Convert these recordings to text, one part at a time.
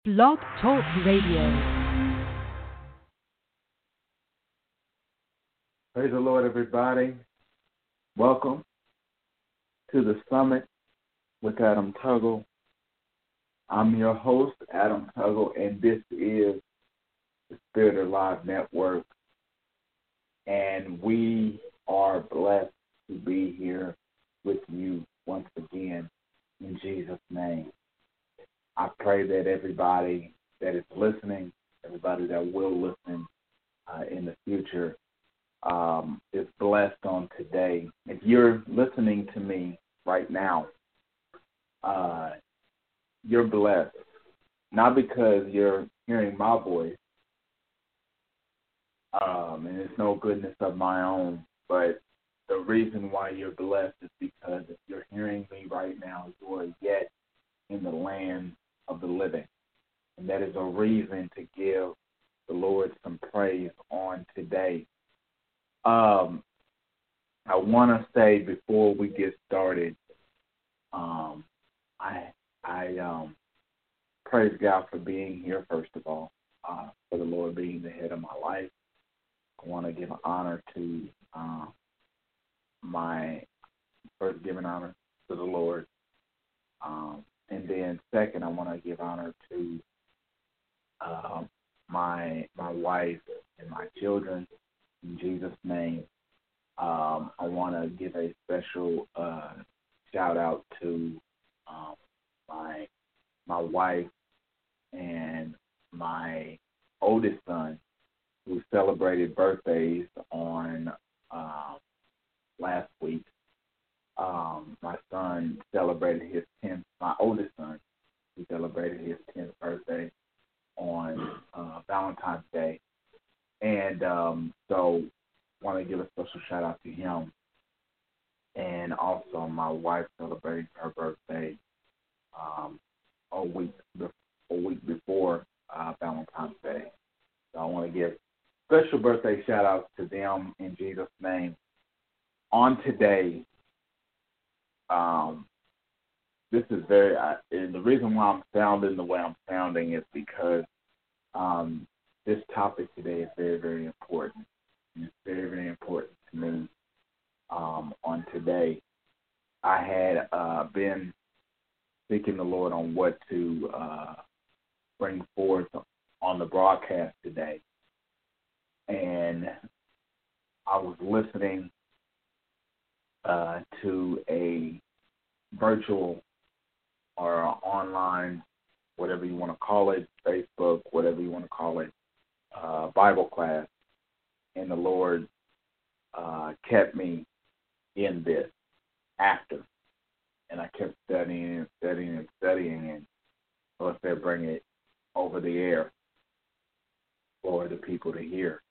Blog Talk Radio. Praise the Lord, everybody. Welcome to the Summit with Adam Tuggle. I'm your host, Adam Tuggle, and this is the Spirit Alive Network. And we are blessed to be here with you once again in Jesus' name. I pray that everybody that is listening, everybody that will listen in the future, is blessed on today. If you're listening to me right now, you're blessed. Not because you're hearing my voice, and it's no goodness of my own, but the reason why you're blessed is because if you're hearing me right now, you are yet in the land of the living. And that is a reason to give the Lord some praise on today. I want to say before we get started, I praise God for being here, first of all, for the Lord being the head of my life. I want to give honor to giving honor to the Lord. And then second, I want to give honor to my wife and my children in Jesus' name. I want to give a special shout out to my wife and my oldest son, who celebrated birthdays on last week. My son celebrated his 10th. My oldest son, he celebrated his 10th birthday on Valentine's Day, and so want to give a special shout out to him. And also, my wife celebrated her birthday a week before Valentine's Day. So I want to give special birthday shout outs to them in Jesus' name. On today, this is and the reason why I'm sounding the way I'm sounding is because this topic today is very, very important. And it's very, very important to me. On today, I had been seeking the Lord on what to bring forth on the broadcast today. And I was listening to a virtual or online, whatever you want to call it, Facebook, whatever you want to call it, Bible class. And the Lord kept me in this after. And I kept studying and studying and studying. And so I said, bring it over the air for the people to hear.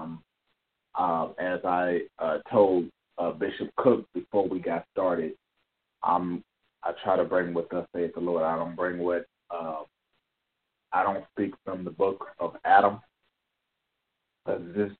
As I told Bishop Cook before we got started, I try to bring what thus saith the Lord. I don't bring what I don't speak from the book of Adam, because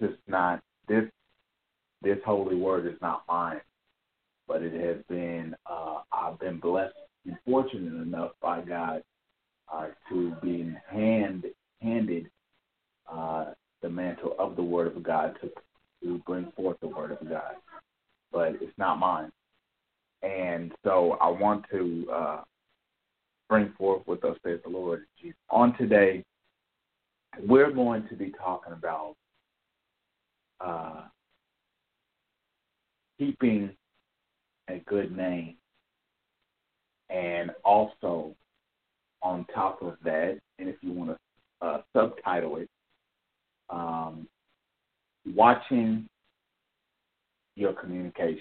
this holy word is not mine, but it has been I've been blessed and fortunate enough by God to be handed the mantle of the Word of God to bring forth the Word of God, but it's not mine. And so I want to bring forth what thus saith the Lord. On today, we're going to be talking about keeping a good name, and also on top of that, and if you want to subtitle it, watching your communication.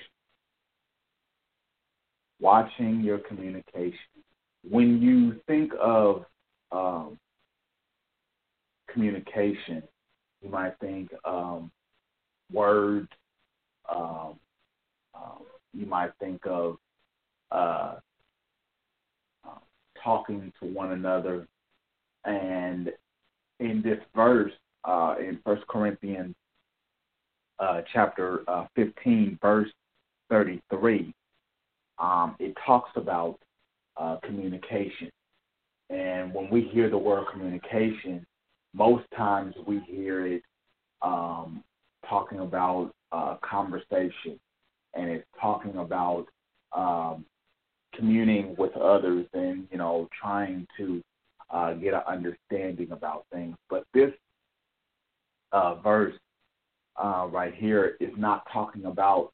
Watching your communication. When you think of communication, you might think words. You might think of talking to one another. And in this verse, in 1 Corinthians chapter 15, verse 33, it talks about communication. And when we hear the word communication, most times we hear it talking about conversation, and it's talking about communing with others and, trying to get an understanding about things. But this verse right here is not talking about,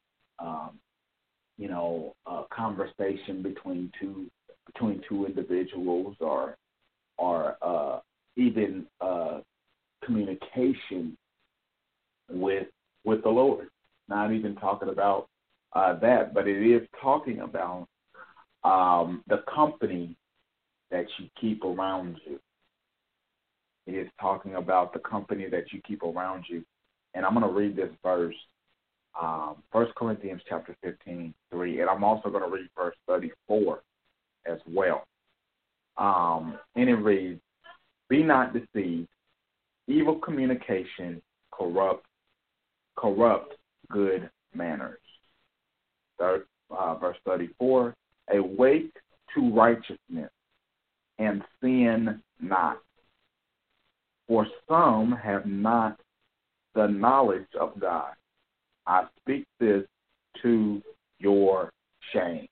a conversation between two individuals or even communication with the Lord. Not even talking about that, but it is talking about the company that you keep around you. It is talking about the company that you keep around you. And I'm going to read this verse, 1 Corinthians chapter 15, 3, and I'm also going to read verse 34 as well. And it reads, "Be not deceived, evil communication corrupt good manners." Verse 34, "Awake to righteousness and sin not. For some have not the knowledge of God. I speak this to your shame."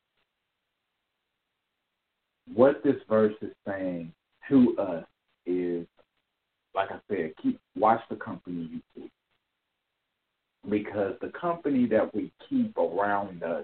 What this verse is saying to us is, like I said, watch the company you keep. Because the company that we keep around us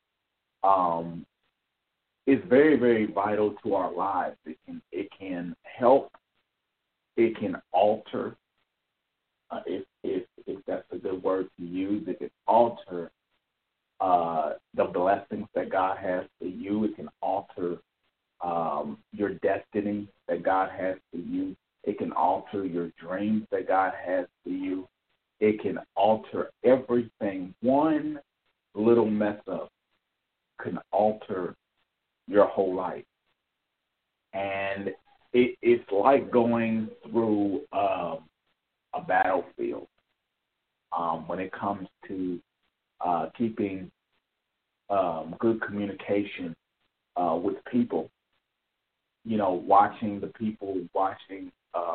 is very, very vital to our lives. It can help. It can alter. If that's a good word to use, it can alter the blessings that God has for you. It can alter your destiny that God has for you. It can alter your dreams that God has for you. It can alter everything. One little mess up can alter your whole life. And it's like going through a battlefield when it comes to keeping good communication with people. Watching the people, watching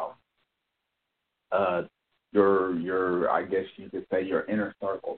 your I guess you could say your inner circle.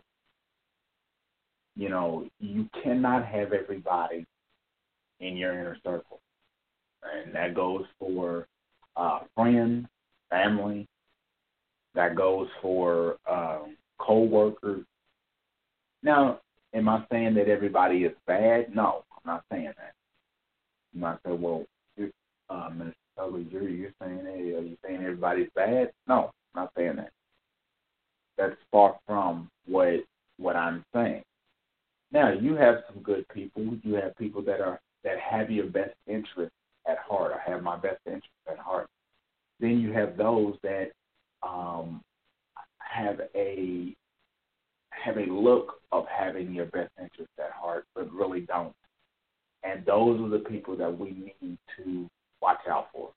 You cannot have everybody in your inner circle, and that goes for friends, family. That goes for co-workers. Now, am I saying that everybody is bad? No, I'm not saying that. You might say, well, Mr. Tugler, you're saying that? Are you saying everybody's bad? No, I'm not saying that. That's far from what I'm saying. Now, you have some good people. You have people that have your best interest at heart, or have my best interest at heart. Then you have those that have a look of having your best interest at heart, but really don't. And those are the people that we need to watch out for.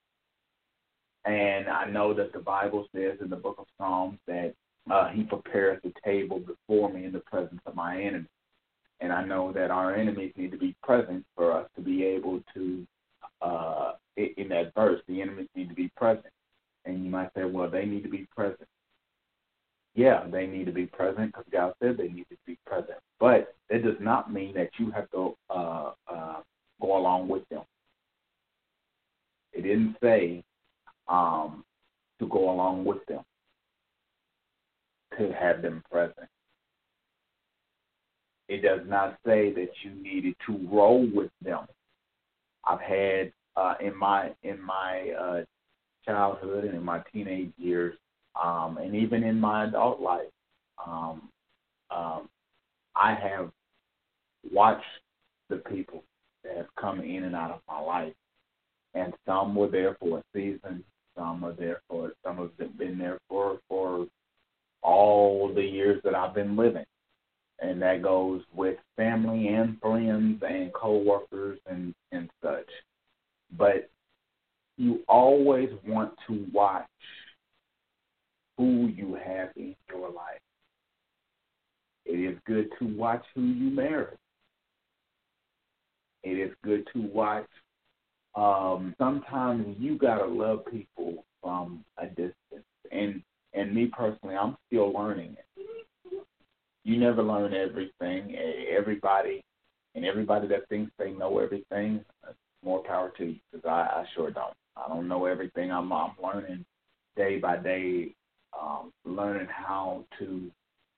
And I know that the Bible says in the book of Psalms that he prepares the table before me in the presence of my enemies. And I know that our enemies need to be present for us to be able to, in that verse, the enemies need to be present. And you might say, well, they need to be present. Yeah, they need to be present because God said they need to be present. But it does not mean that you have to go along with them. It didn't say to go along with them, to have them present. It does not say that you needed to roll with them. I've had in my childhood and in my teenage years, and even in my adult life, I have watched the people that have come in and out of my life, and some were there for a season, some have been there for all the years that I've been living. And that goes with family and friends and coworkers and such. But you always want to watch who you have in your life. It is good to watch who you marry. It is good to watch Sometimes you gotta love people from a distance. And me personally, I'm still learning it. You never learn everything. Everybody that thinks they know everything, more power to you, because I sure don't. I don't know everything. I'm learning day by day, learning how to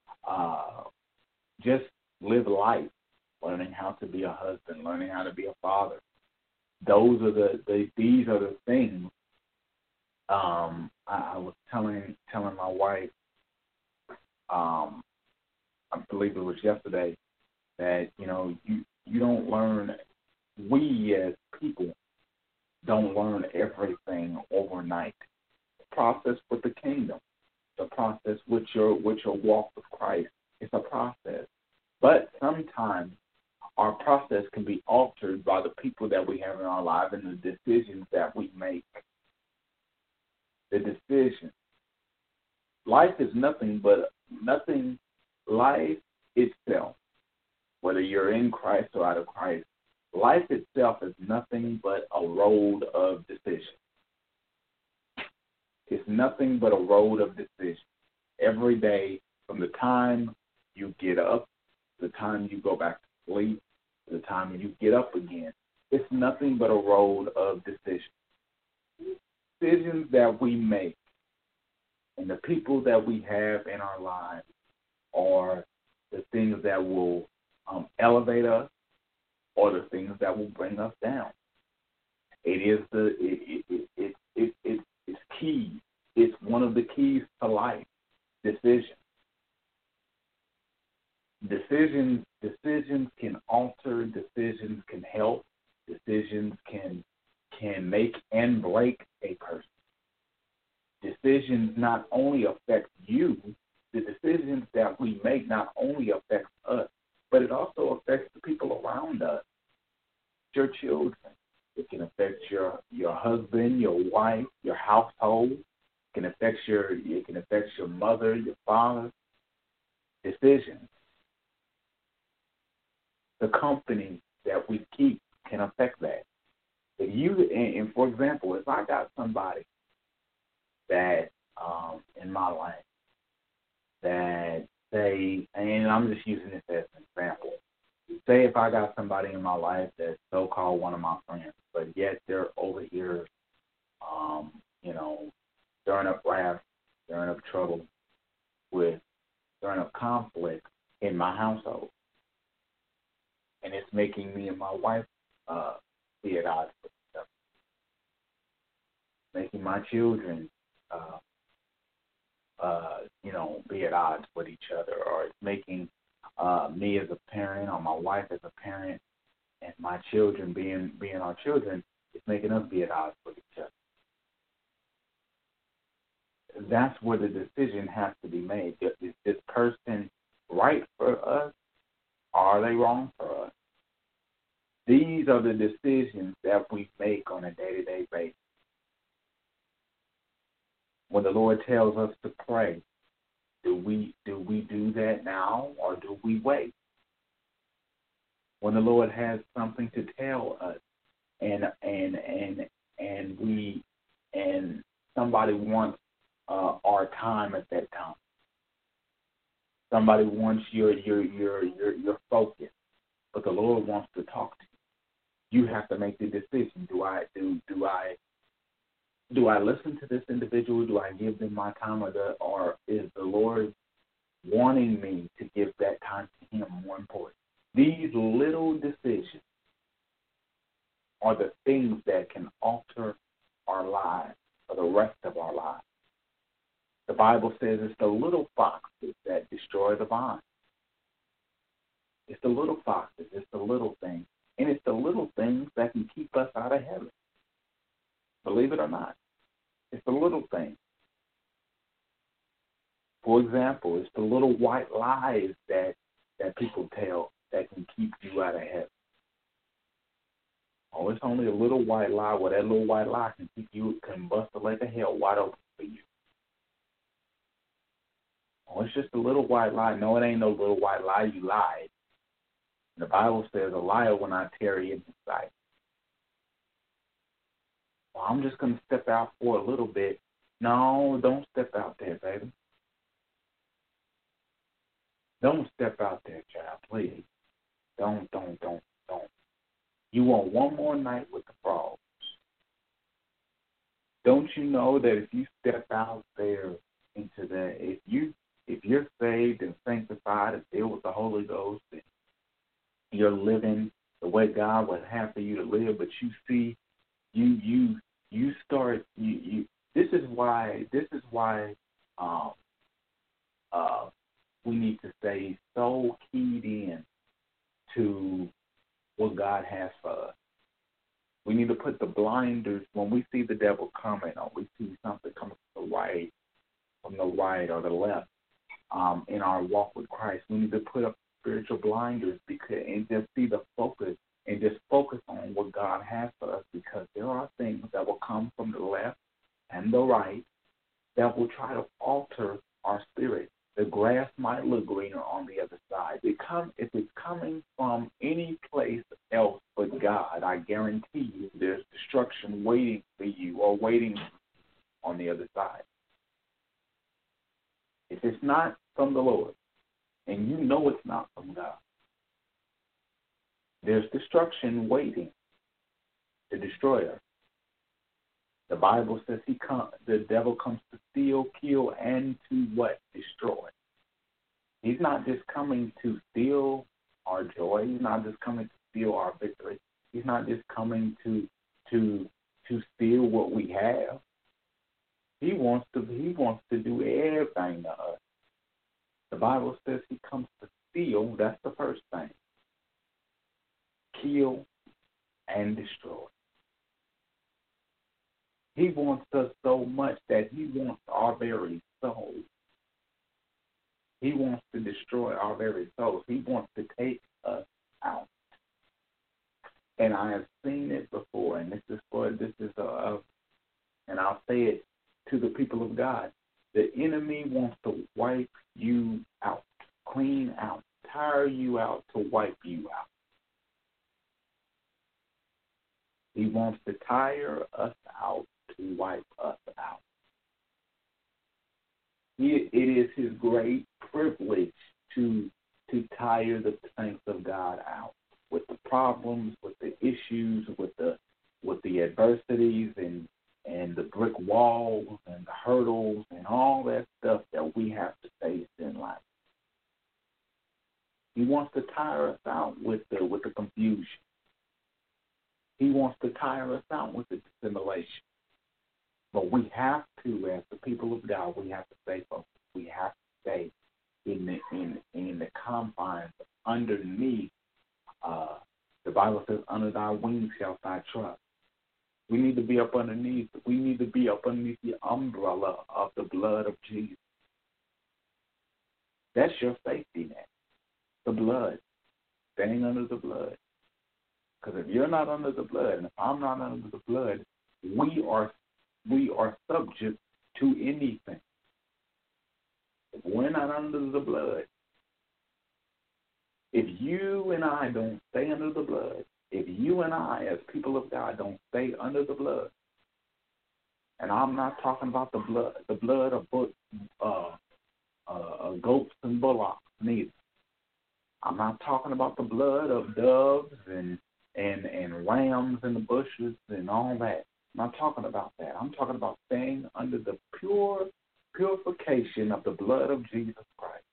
just live life, learning how to be a husband, learning how to be a father. These are the things. I was telling my wife, I believe it was yesterday, that you don't learn. We as people don't learn everything overnight. The process with the kingdom, the process with your walk with Christ, it's a process. But sometimes our process can be altered by the people that we have in our life and the decisions that we make. The decision. Life is nothing. Life itself, whether you're in Christ or out of Christ, life itself is nothing but a road of decision. It's nothing but a road of decision. Every day, from the time you get up, the time you go back to sleep, the time you get up again, it's nothing but a road of decision. Decisions that we make and the people that we have in our lives are the things that will elevate us or the things that will bring us down. It's key. It's one of the keys to life. Decision. Decisions can alter. Decisions can help. Decisions can make and break a person. Decisions not only affect you, the decisions that we make not only affect us, but it also affects the people around us, your children. It can affect your husband, your wife, your household. It can affect your mother, your father. Decisions. The company that we keep can affect that. If you, and for example, if I got somebody that in my life that say, and I'm just using this as an example. Say if I got somebody in my life that's so-called one of my friends, but yet they're over here, stirring up wrath, stirring up trouble, stirring up conflict in my household, and it's making me and my wife be at odds with each other, making my children be at odds with each other, or it's making me as a parent or my wife as a parent and my children being our children, it's making us be at odds with each other. That's where the decision has to be made. Is this person right for us, or are they wrong for us? These are the decisions that we make on a day-to-day basis. When the Lord tells us to pray, do we do that now, or do we wait? When the Lord has something to tell us, and somebody wants our time at that time. Somebody wants your focus, but the Lord wants to talk to you. You have to make the decision. Do I listen to this individual? Do I give them my time, or is the Lord wanting me to give that time to Him more important? These little decisions are the things that can alter our lives for the rest of our lives. The Bible says it's the little foxes that destroy the vine. It's the little foxes. It's the little things. And it's the little things that can keep us out of heaven. Believe it or not. It's the little things. For example, it's the little white lies that people tell that can keep you out of heaven. Oh, it's only a little white lie. Well, that little white lie can bust the lake of hell wide open for you. Oh, it's just a little white lie. No, it ain't no little white lie. You lied. The Bible says a liar will not tarry in his sight. Well, I'm just going to step out for a little bit. No, don't step out there, baby. Don't step out there, child, please. Don't. You want one more night with the frogs. Don't you know that if you step out there into that, if you're saved and sanctified and filled with the Holy Ghost, and you're living the way God would have for you to live, but you see, you start you. This is why um we need to stay so keyed in to what God has for us. We need to put the blinders when we see the devil coming, or we see something coming from the right or the left. In our walk with Christ, we need to put up spiritual blinders and just see the focus and just focus on what God has for us, because there are things that will come from the left and the right that will try to alter our spirit. The grass might look greener on the other side. If it's coming from any place else but God, I guarantee you there's destruction waiting for you or waiting on the other side. If it's not from the Lord, and you know it's not from God, there's destruction waiting to destroy us. The Bible says the devil comes to steal, kill, and to what? Destroy. He's not just coming to steal our joy. He's not just coming to steal our victory. He's not just coming to steal what we have. He wants to do everything to us. The Bible says he comes to steal. That's the first thing. Kill and destroy. He wants us so much that he wants our very soul. He wants to destroy our very souls. He wants to take us out. And I have seen it before, and and I'll say it to the people of God. The enemy wants to wipe you out, clean out, tire you out, to wipe you out. He wants to tire us out, to wipe us out. It is his great privilege to tire the saints of God out with the problems, with the issues, with the adversities and the brick walls and the hurdles and all that stuff that we have to face in life. He wants to tire us out with the confusion. He wants to tire us out with the dissimulation. But we have to, as the people of God, we have to stay focused. We have to stay in the confines underneath. The Bible says, "Under thy wings shalt thou trust." We need to be up underneath. We need to be up underneath the umbrella of the blood of Jesus. That's your safety net. The blood. Staying under the blood. Because if you're not under the blood, and if I'm not under the blood, we are subject to anything. If we're not under the blood, if you and I don't stay under the blood, if you and I, as people of God, don't stay under the blood, and I'm not talking about the blood of goats and bullocks, neither. I'm not talking about the blood of doves and rams in the bushes and all that. I'm not talking about that. I'm talking about staying under the purification of the blood of Jesus Christ.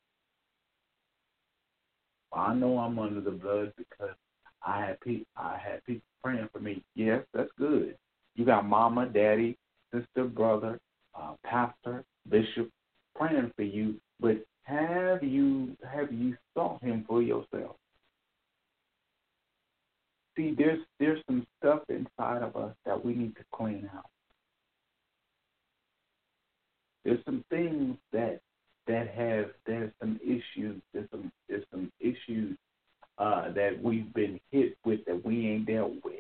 I know I'm under the blood because I had people praying for me. Yes, that's good. You got mama, daddy, sister, brother, pastor, bishop praying for you, but have you sought him for yourself? See, there's some stuff inside of us that we need to clean out. There's some things there's some issues. There's some issues that we've been hit with that we ain't dealt with.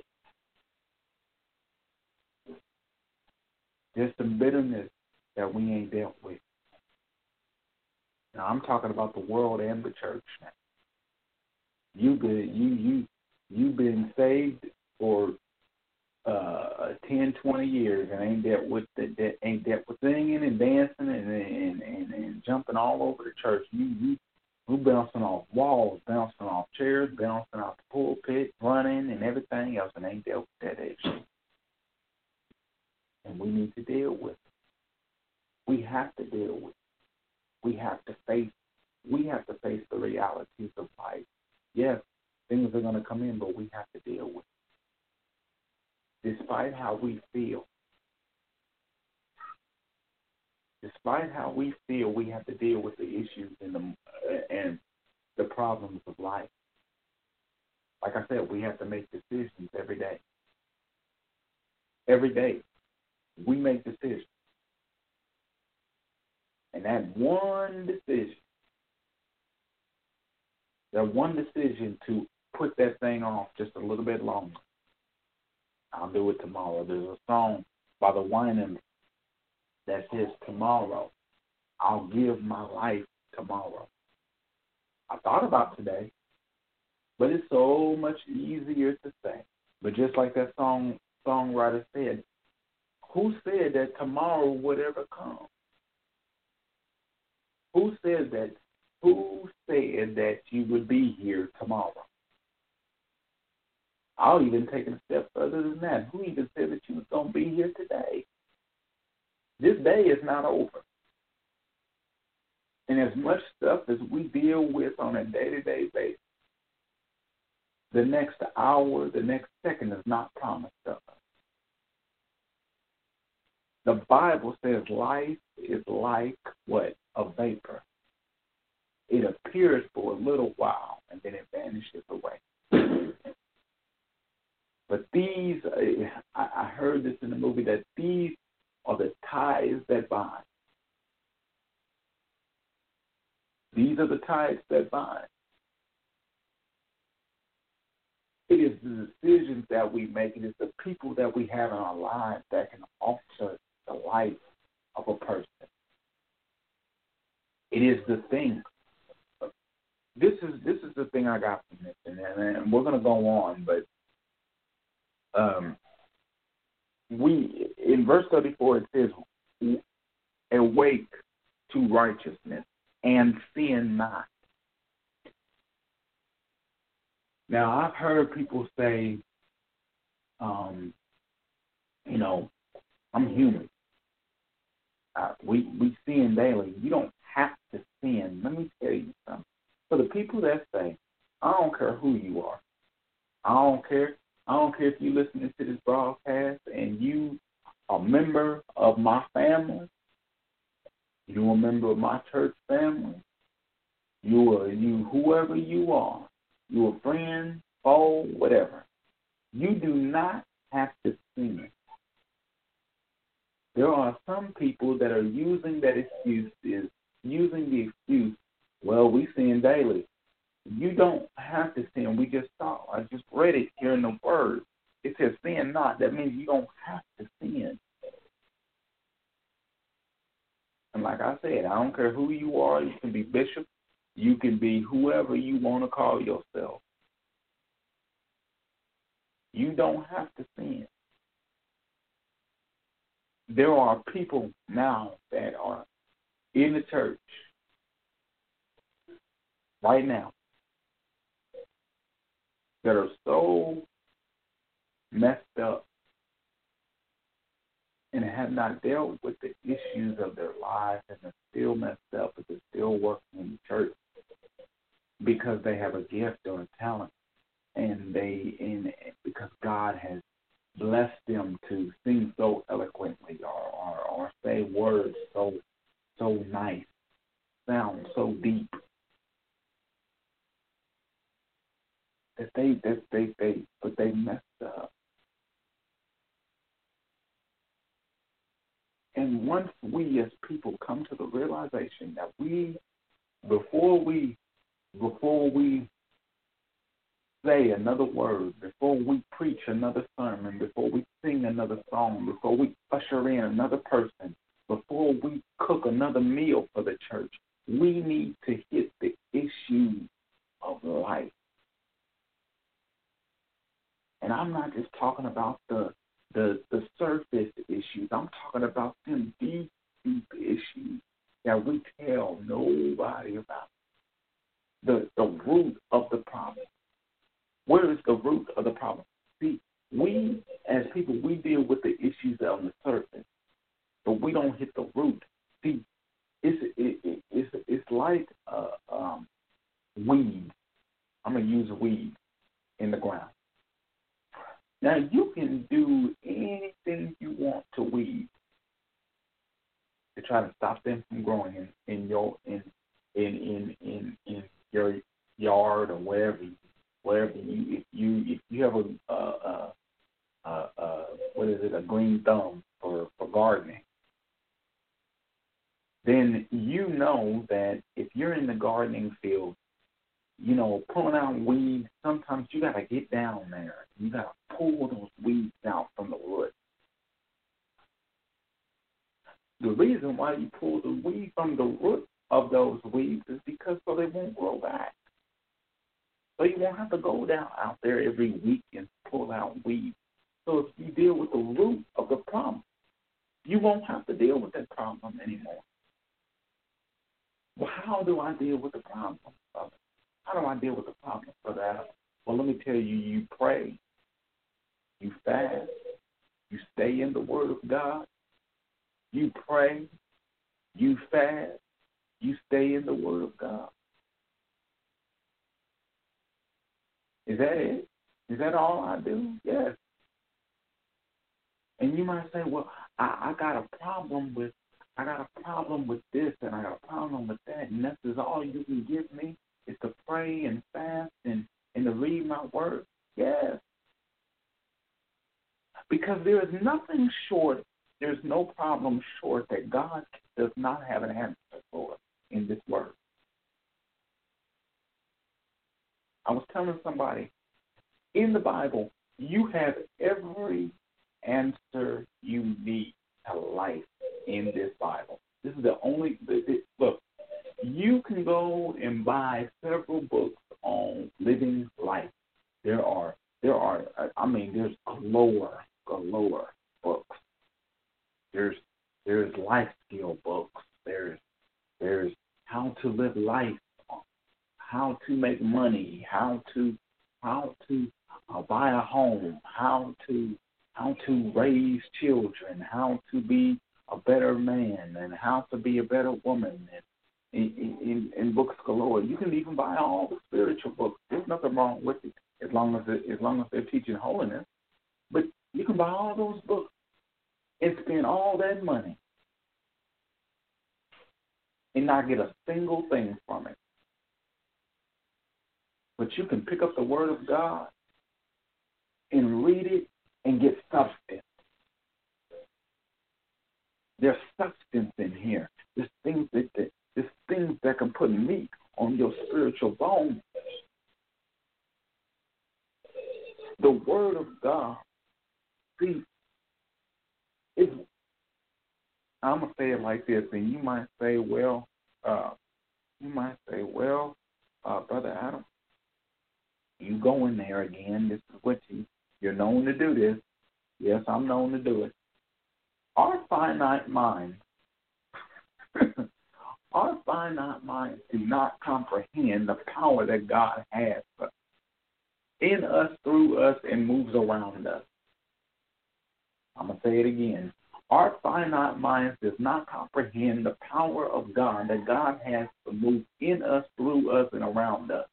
There's some bitterness that we ain't dealt with. Now I'm talking about the world and the church now. You've been saved for 10, 20 years and ain't dealt with singing and dancing and jumping all over the church. You bouncing off walls, bouncing off chairs, bouncing off the pulpit, running and everything else, and ain't dealt with that issue. And we need to deal with it. We have to deal with it. We have to face the realities of life. Yes, things are going to come in, but we have to deal with it. Despite how we feel, we have to deal with the issues and the problems of life. Like I said, we have to make decisions every day. Every day, we make decisions. And that one decision to put that thing off just a little bit longer. I'll do it tomorrow. There's a song by the Winans that says, tomorrow, I'll give my life tomorrow. I thought about today, but it's so much easier to say. But just like that songwriter said, who said that tomorrow would ever come? Who said that you would be here tomorrow? I'll even take it a step further than that. Who even said that you was going to be here today? This day is not over. And as much stuff as we deal with on a day-to-day basis, the next hour, the next second is not promised of us. The Bible says life is like what? A vapor. It appears for a little while and then it vanishes away. But these, I heard this in the movie, that these are the ties that bind. These are the ties that bind. It is the decisions that we make. It is the people that we have in our lives that can alter the life of a person. It is the thing. This is the thing I got from this, and we're going to go on, but we in verse 34 it says, awake to righteousness and sin not. Now, I've heard people say, I'm human. We sin daily. You don't have to sin. Let me tell you something. For the people that say, I don't care who you are. I don't care if you're listening to this broadcast and you are a member of my family. You're a member of my church family. Whoever you are. You're a friend, foe, whatever. You do not have to sin. There are some people that are using the excuse, well, we sin daily. You don't have to sin. I just read it here in the Word. It says sin not. That means you don't have to sin. And like I said, I don't care who you are. You can be bishop. You can be whoever you want to call yourself. You don't have to sin. There are people now that are in the church right now that are so messed up and have not dealt with the issues of their lives and are still messed up, but they're still working in the church because they have a gift or a talent, and because God has blessed them to sing so eloquently or say words so nice, sound so deep that they messed up. And once we as people come to the realization that before we say another word, before we preach another sermon, before we sing another song, before we usher in another person, before we cook another meal for the church, we need to hit the issue of life. And I'm not just talking about the the surface issues. I'm talking about them deep, deep issues that we tell nobody about. The root of the problem. Where is the root of the problem? See, we as people, we deal with the issues on the surface, but we don't hit the root. See, it's like weed. I'm gonna use weed in the ground. Now you can do anything you want to weeds to try to stop them from growing in your yard or wherever you if you have a green thumb for gardening, then you know that if you're in the gardening field, pulling out weeds, sometimes you got to get down there. You got to pull those weeds out from the root. The reason why you pull the weed from the root of those weeds is because so they won't grow back. So you won't have to go down out there every week and pull out weeds. So if you deal with the root of the problem, you won't have to deal with that problem anymore. Well, how do I deal with the problem? How do I deal with the problem, Brother Adam? Well, let me tell you, you pray, you fast, you stay in the Word of God, you pray, you fast, you stay in the Word of God. Is that it? Is that all I do? Yes. And you might say, well, I got a problem with this and I got a problem with that, and this is all you can give me is to pray and fast and to read my word. Yes. Because there is nothing short, there's no problem short that God does not have an answer for in this word. I was telling somebody, in the Bible, you have every answer you need to life in this Bible. This is the only, look, you can go and buy several books on living life. There's galore books. There's life skill books. There's how to live life, how to make money, how to buy a home, how to raise children, how to be a better man, and how to be a better woman. And in books galore, you can even buy all the spiritual books. There's nothing wrong with it as long as they're teaching holiness. But you can buy all those books and spend all that money and not get a single thing from it. But you can pick up the Word of God and read it and get substance. There's substance in here. There's things that can put meat on your spiritual bones. The Word of God, see, I'm going to say it like this, and you might say, well, Brother Adam, you go in there again. This is what you're known to do this. Yes, I'm known to do it. Our finite minds do not comprehend the power that God has in us, through us, and moves around us. I'm going to say it again. Our finite minds does not comprehend the power of God that God has to move in us, through us, and around us.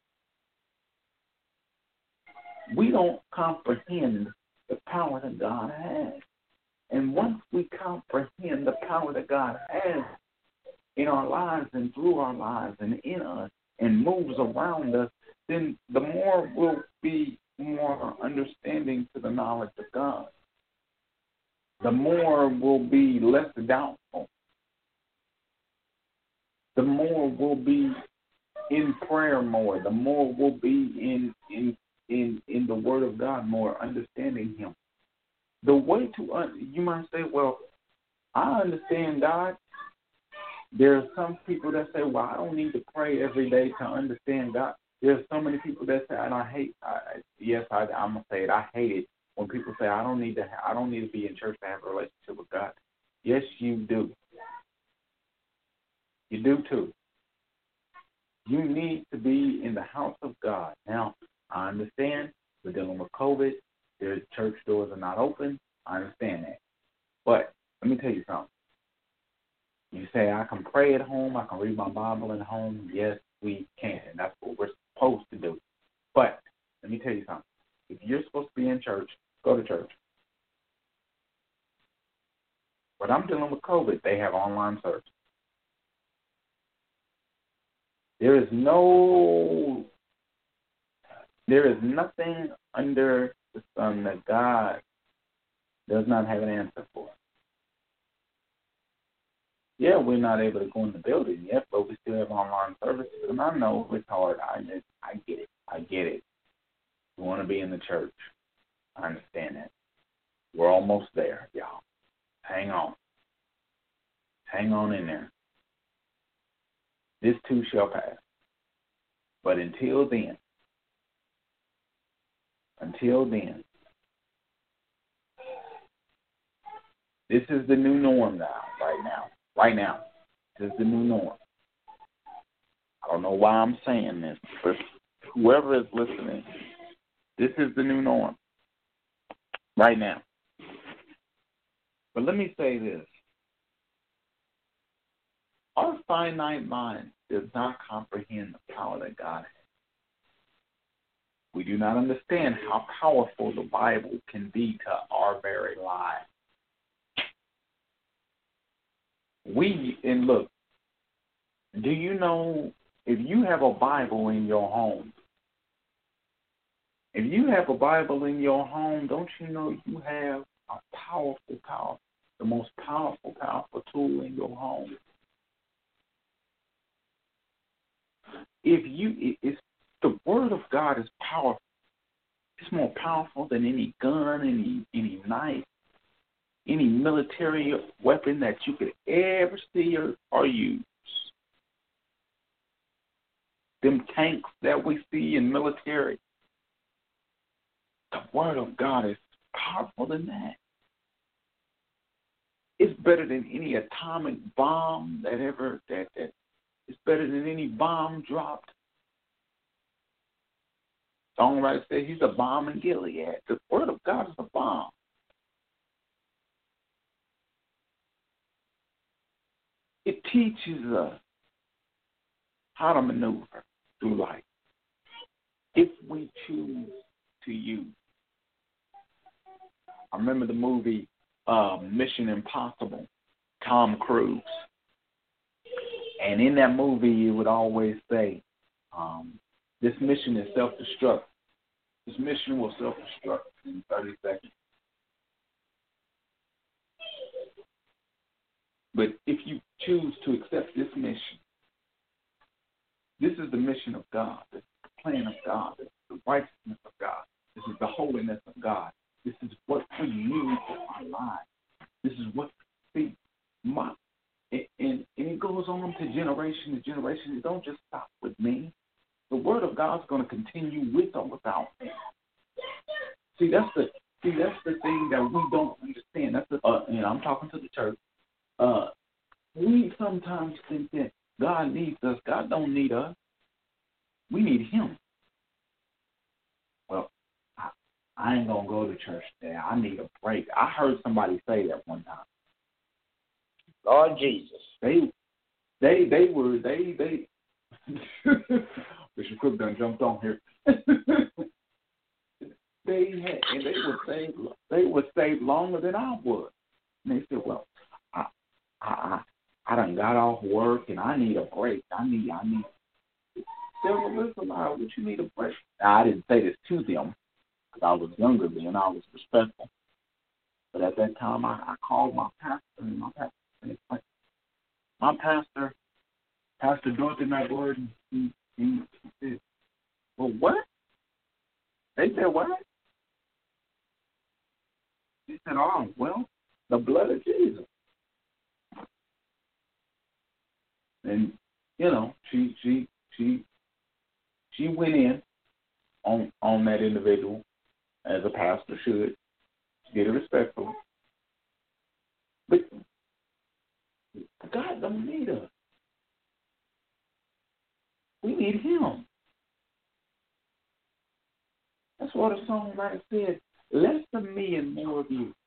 We don't comprehend the power that God has. And once we comprehend the power that God has in our lives and through our lives and in us and moves around us, then the more we'll be more understanding to the knowledge of God. The more we'll be less doubtful. The more we'll be in prayer more. The more we'll be in the Word of God more, understanding Him. The way to, you might say, well, I understand God. There are some people that say, well, I don't need to pray every day to understand God. There are so many people that say, and I'm going to say it, I hate it when people say I don't need to be in church to have a relationship with God. Yes, you do. You do too. You need to be in the house of God. Now, I understand we're dealing with COVID. Their church doors are not open. I understand that. But let me tell you something. You say I can pray at home, I can read my Bible at home. Yes, we can. That's what we're supposed to do. But let me tell you something. If you're supposed to be in church, go to church. But I'm dealing with COVID. They have online service. There is nothing under the sun that God does not have an answer for. Yeah, we're not able to go in the building yet, but we still have online services. And I know it's hard. I get it. I get it. You want to be in the church. I understand that. We're almost there, y'all. Hang on. Hang on in there. This too shall pass. But until then, this is the new norm now, right now. This is the new norm. I don't know why I'm saying this, but whoever is listening, this is the new norm right now. But let me say this. Our finite mind does not comprehend the power that God has. We do not understand how powerful the Bible can be to our very lives. And look, do you know if you have a Bible in your home? If you have a Bible in your home, don't you know you have a the most powerful tool in your home? It's the Word of God is powerful. It's more powerful than any gun, any knife, any military weapon that you could ever see or use. Them tanks that we see in military, the Word of God is powerful than that. It's better than any atomic bomb it's better than any bomb dropped. Songwriter said he's a bomb in Gilead. The Word of God is a bomb. It teaches us how to maneuver through life if we choose to use. I remember the movie Mission Impossible, Tom Cruise. And in that movie, it would always say, this mission is self-destruct. This mission will self-destruct in 30 seconds. But if you choose to accept this mission, this is the mission of God. This is the plan of God. This is the righteousness of God. This is the holiness of God. This is what we need for our lives. This is what and it goes on to generation to generation. It don't just stop with me. The Word of God's going to continue with or without me. See, that's the thing that we don't understand. I'm talking to the church. We sometimes think that God needs us. God don't need us. We need Him. Well, I ain't gonna go to church today. I need a break. I heard somebody say that one time. Lord Jesus. They Bishop Cook done jumped on here. They were saved longer than I was. And they said, well, I done got off work and I need a break. I need. They were listen, what you need a break? Now, I didn't say this to them because I was younger then. I was respectful. But at that time, I called my pastor and my pastor said, my pastor, Pastor Dorothy McGordon, he said, well, what? They said, what? He said, oh, well, the blood of Jesus. And, she went in on that individual, as a pastor should, Get it respectfully. But God don't need us. We need Him. That's what the songwriter said. Less of me and more of you.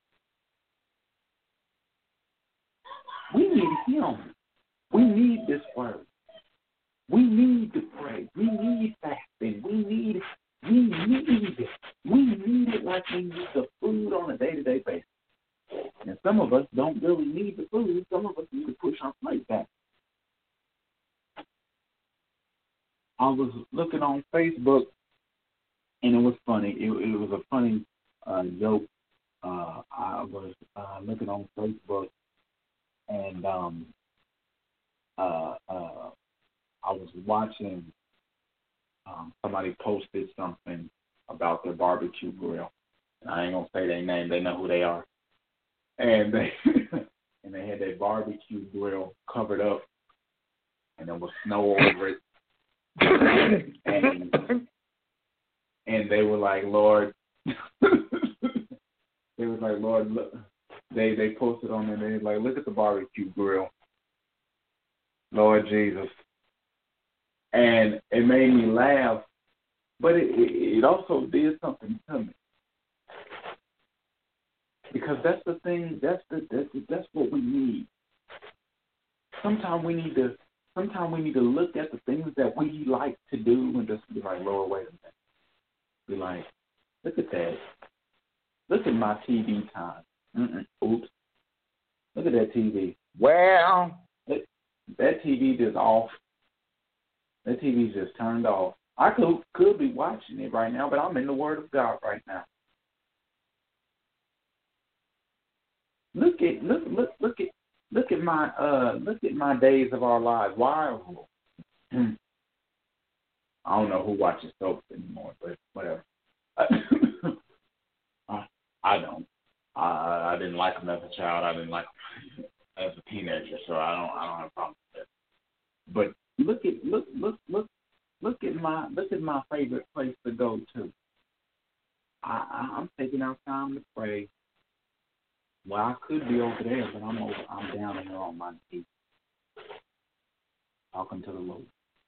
We need Him. We need this word. We need to pray. We need fasting. We need it. We need it like we need the food on a day-to-day basis. And some of us don't really need the food. Some of us need to push our plate back. I was looking on Facebook, and it was funny. It was a funny joke. I was looking on Facebook, and I was watching somebody posted something about their barbecue grill. And I ain't gonna say their name; they know who they are. And they and they had their barbecue grill covered up, and there was snow over it. and they were like, Lord, they was like, Lord, look. They posted on there. They was like, look at the barbecue grill, Lord Jesus. And it made me laugh, but it also did something to me. Because that's the thing, that's what we need. Sometimes we need to look at the things that we like to do and just be like, Lord, wait a minute. Be like, look at that. Look at my TV time. Oops. Look at that TV. Well, that TV just off. That TV's just turned off. I could be watching it right now, but I'm in the Word of God right now. Look at my days of our lives. Why? I don't know who watches soaps anymore, but whatever. I don't. I didn't like them as a child. I didn't like them as a teenager, so I don't have a problem with that. But look at my favorite place to go to. I'm taking out time to pray. Well, I could be over there, but I'm down here on my feet, talking to the Lord.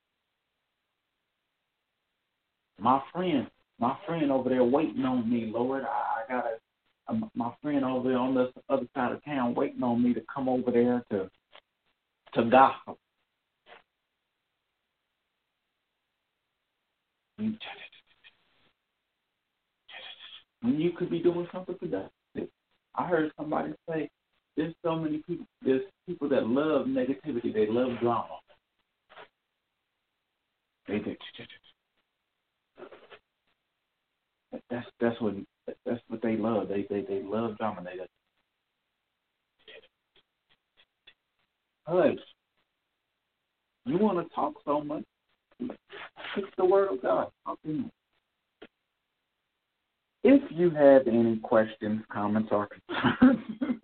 My friend over there waiting on me, Lord. I gotta. My friend over there on the other side of town waiting on me to come over there to gospel. When you could be doing something productive. I heard somebody say there's so many people. There's people that love negativity. They love drama. That's what they love. They love drama. Hush. You want to talk so much? It's the Word of God. Talk to me. If you have any questions, comments, or concerns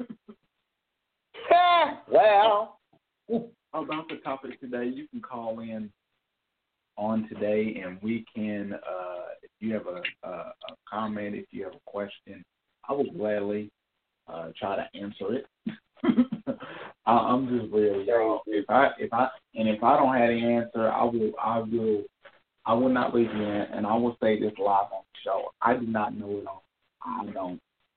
about the topic today, you can call in on today, and we can, if you have a comment, if you have a question, I will gladly try to answer it. I'm just real, y'all. If I don't have the answer, I will not leave you in, and I will say this live on the show. I do not know it all. I don't.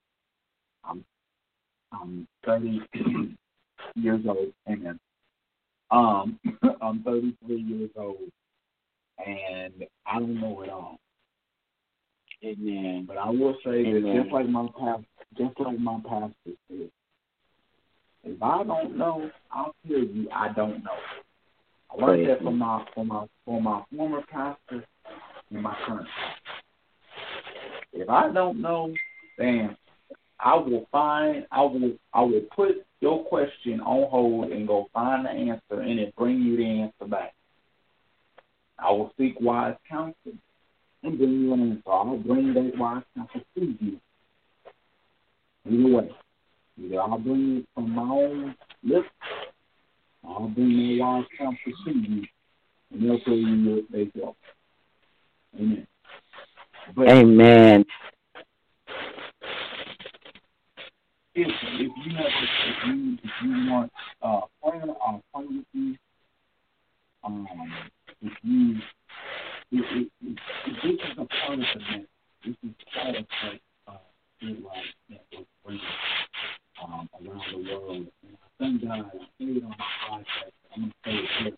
I'm 30 years old, and I'm 33 years old, and I don't know it all. Amen. But I will say that just like my pastor said, if I don't know, I'll tell you I don't know. I learned that from my former pastor and my current pastor. If I don't know, then I will put your question on hold and go find the answer and then bring you the answer back. I will seek wise counsel and bring you an answer. I'll bring that wise counsel to you. Either way. Either I'll bring it from my own lips, I'll bring that wise counsel to you, and they'll tell you what they go. Amen. But, amen. you want prayer, I'll pray with you. If you this is a part of the message. This is part of the Good Life Network radio around the world. And I thank God I say it on my podcast. I'm going to say it here.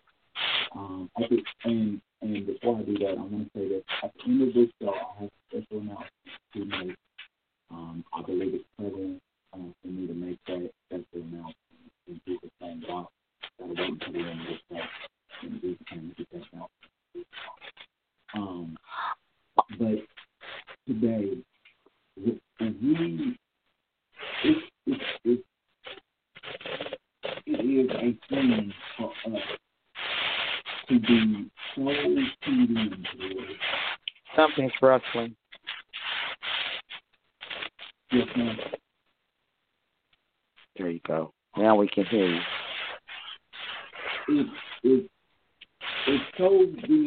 And before I do that, I want to say that at the end of this show, I have a special announcement to make. I believe it's prevalent for me to make that special announcement in Jesus' name. But I'll wait until the end of this show and Jesus' name to get that announcement. But today, it is a thing for us to be so keyed into it. Something's rustling. Yes, ma'am. There you go. Now we can hear you. It's so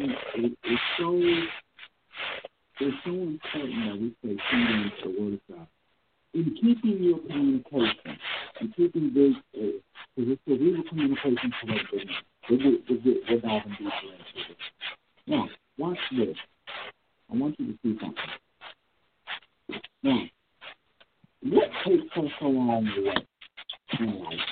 important that we say keyed into the Word of God. In keeping your communication, and keeping this, because it's a real communication for us, we're diving deeper into it. Now, watch this. I want you to see something. Now, what takes us so long to wait in life?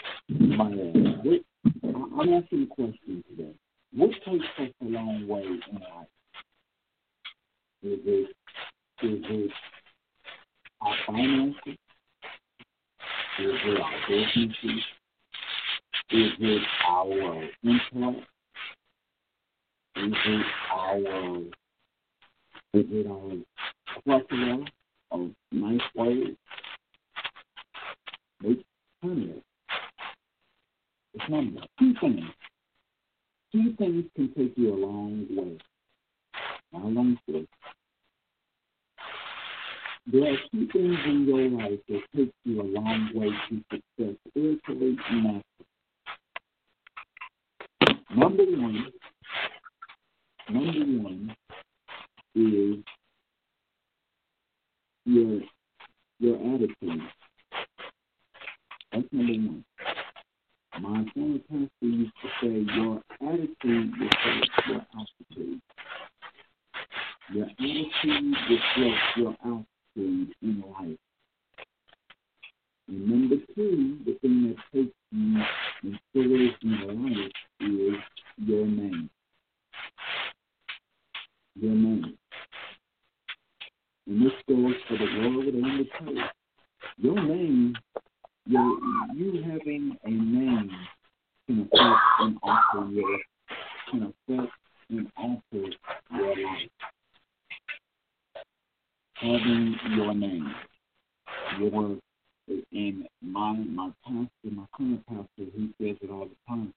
I'm asking a question today. What takes us a long way in life? Is it our finances? Is it our businesses? Is it our intellect? Is it our plethora of nice words? It's permanent. It's number. Two things. Two things can take you a long way. Now, let me say. There are two things in your life that take you a long way to success, spiritually and naturally. Number one is your attitude. That's number one. My former pastor used to say, your attitude reflects your altitude. Your attitude reflects your altitude in life. And number two, the thing that takes you and stirs in your life is your name. Your name. And this goes for the world and the church. Your name, you having a name can affect and alter your life. Having your name. And my pastor, my current pastor, he says it all the time.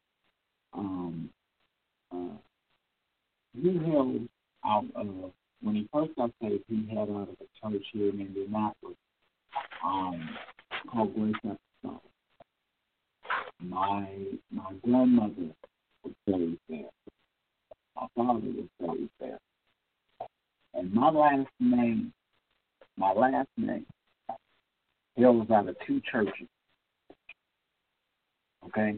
He held out of, when he first got saved, he held out of a church here in Indianapolis called Grace Apostolic. My grandmother was saved there. My father was saved there. And my last name hails out of two churches. Okay?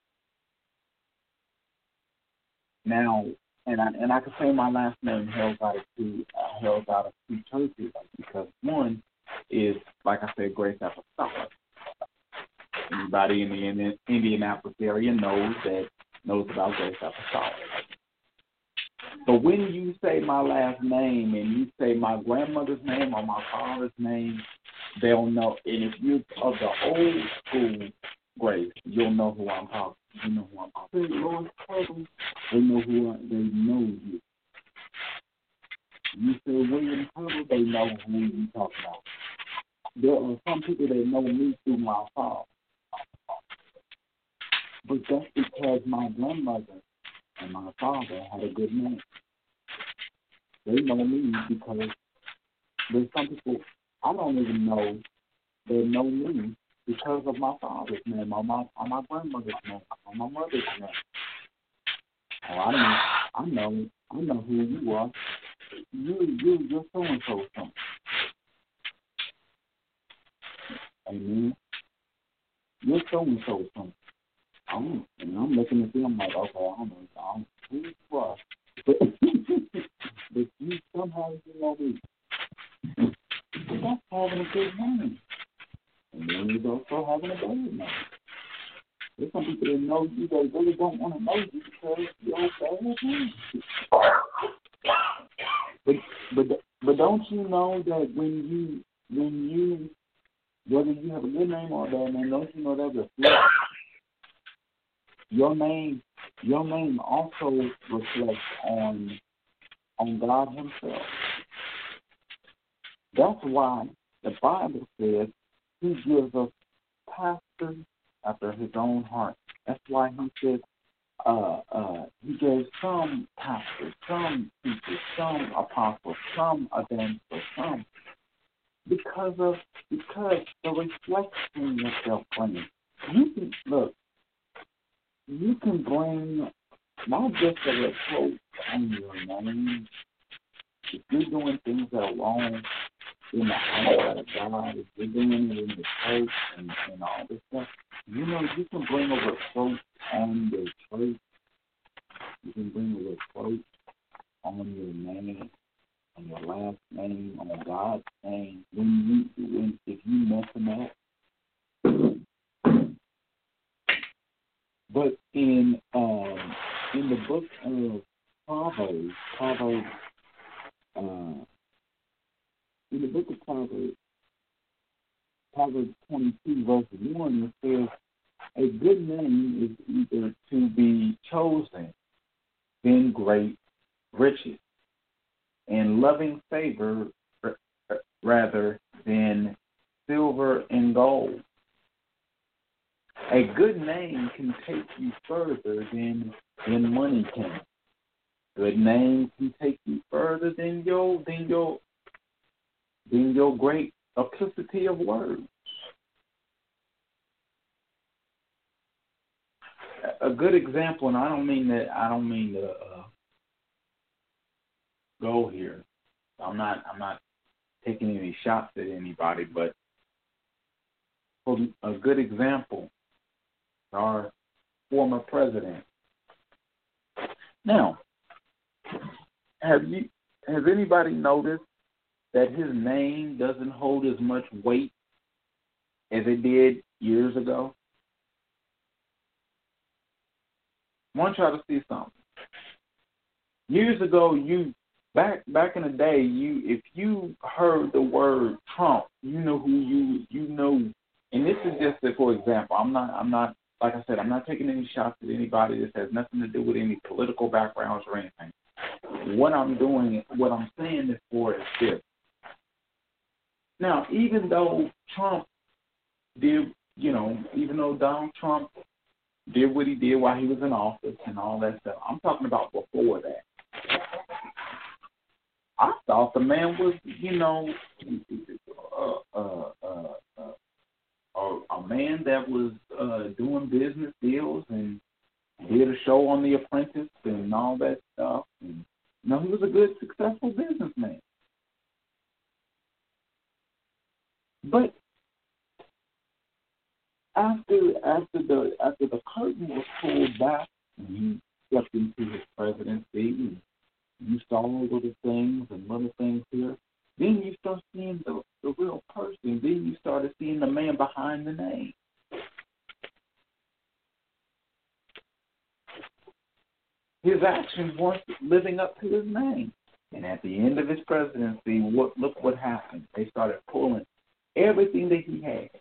Now, and I can say my last name hails out of two churches because one is, like I said, Grace Apostolic. Anybody in the Indianapolis area knows about Grace Apostolic. But when you say my last name and you say my grandmother's name or my father's name, they'll know. And if you're of the old school Grace, you'll know who I'm talking. You know who I'm talking. Lord, they know you. You say William Hubble, they know who you talking about. There are some people that know me through my father. But that's because my grandmother and my father had a good name. They know me because there's some people I don't even know that know me because of my father's name or my grandmother's name or my mother's name. Oh, I know who you are. You're so and so. Amen. you're so and so something. And I'm looking at them like, okay, I don't know who you are, but but you somehow you know me. That's having a good name, and then there's also having a bad name. There's some people that know you that really don't want to know you because you have a bad name. But don't you know that when you whether you have a good name or a bad name, don't you know that reflects your name also reflects on God Himself. That's why the Bible says He gives us pastors after His own heart. That's why He says He gave some pastors, some teachers, some apostles, some evangelists, some because the reflection that they'll bring. You can bring not just a reproach on your name. If you're doing things that are wrong in the eyesight of God, if you're doing it in the church and all this stuff, you can bring a reproach on your church. You can bring a reproach on your name, on your last name, on God's name. If you messing up. But in the book of Proverbs, in the book of Proverbs 22, verse 1, it says, a good name is either to be chosen than great riches, and loving favor rather than silver and gold. A good name can take you further than money can. Good name can take you further than your great multiplicity of words. A good example, and I don't mean to go here. I'm not taking any shots at anybody, but for a good example, our former president. Now, has anybody noticed that his name doesn't hold as much weight as it did years ago? I want y'all to see something. Years ago, back in the day, if you heard the word Trump, you know who you know. And this is just for example. I'm not. Like I said, I'm not taking any shots at anybody. This has nothing to do with any political backgrounds or anything. What I'm saying this for is this. Now, even though Donald Trump did what he did while he was in office and all that stuff, I'm talking about before that. I thought the man was, a man that was doing business deals and did a show on The Apprentice and all that stuff. And, he was a good, successful businessman. But after the curtain was pulled back and he stepped into his presidency, and you saw little things and little things here, then you start seeing the real person. Then you started seeing the man behind the name. His actions weren't living up to his name. And at the end of his presidency, look what happened. They started pulling everything that he had.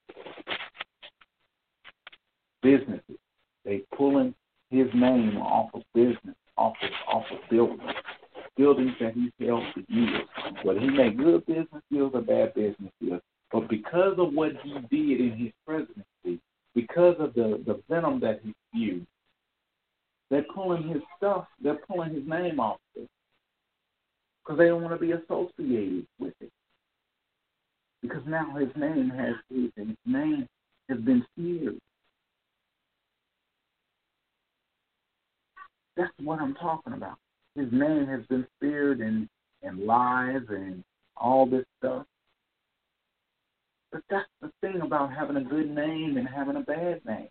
Businesses. They pulling his name off of business, off of buildings that he's held for years. Whether he made good business deals or bad business deals. But because of what he did in his presidency, because of the venom that he spewed, they're pulling his stuff, they're pulling his name off of it. Because they don't want to be associated with it. Because now his name has been smeared. That's what I'm talking about. His name has been smeared in lies and all this stuff. But that's the thing about having a good name and having a bad name.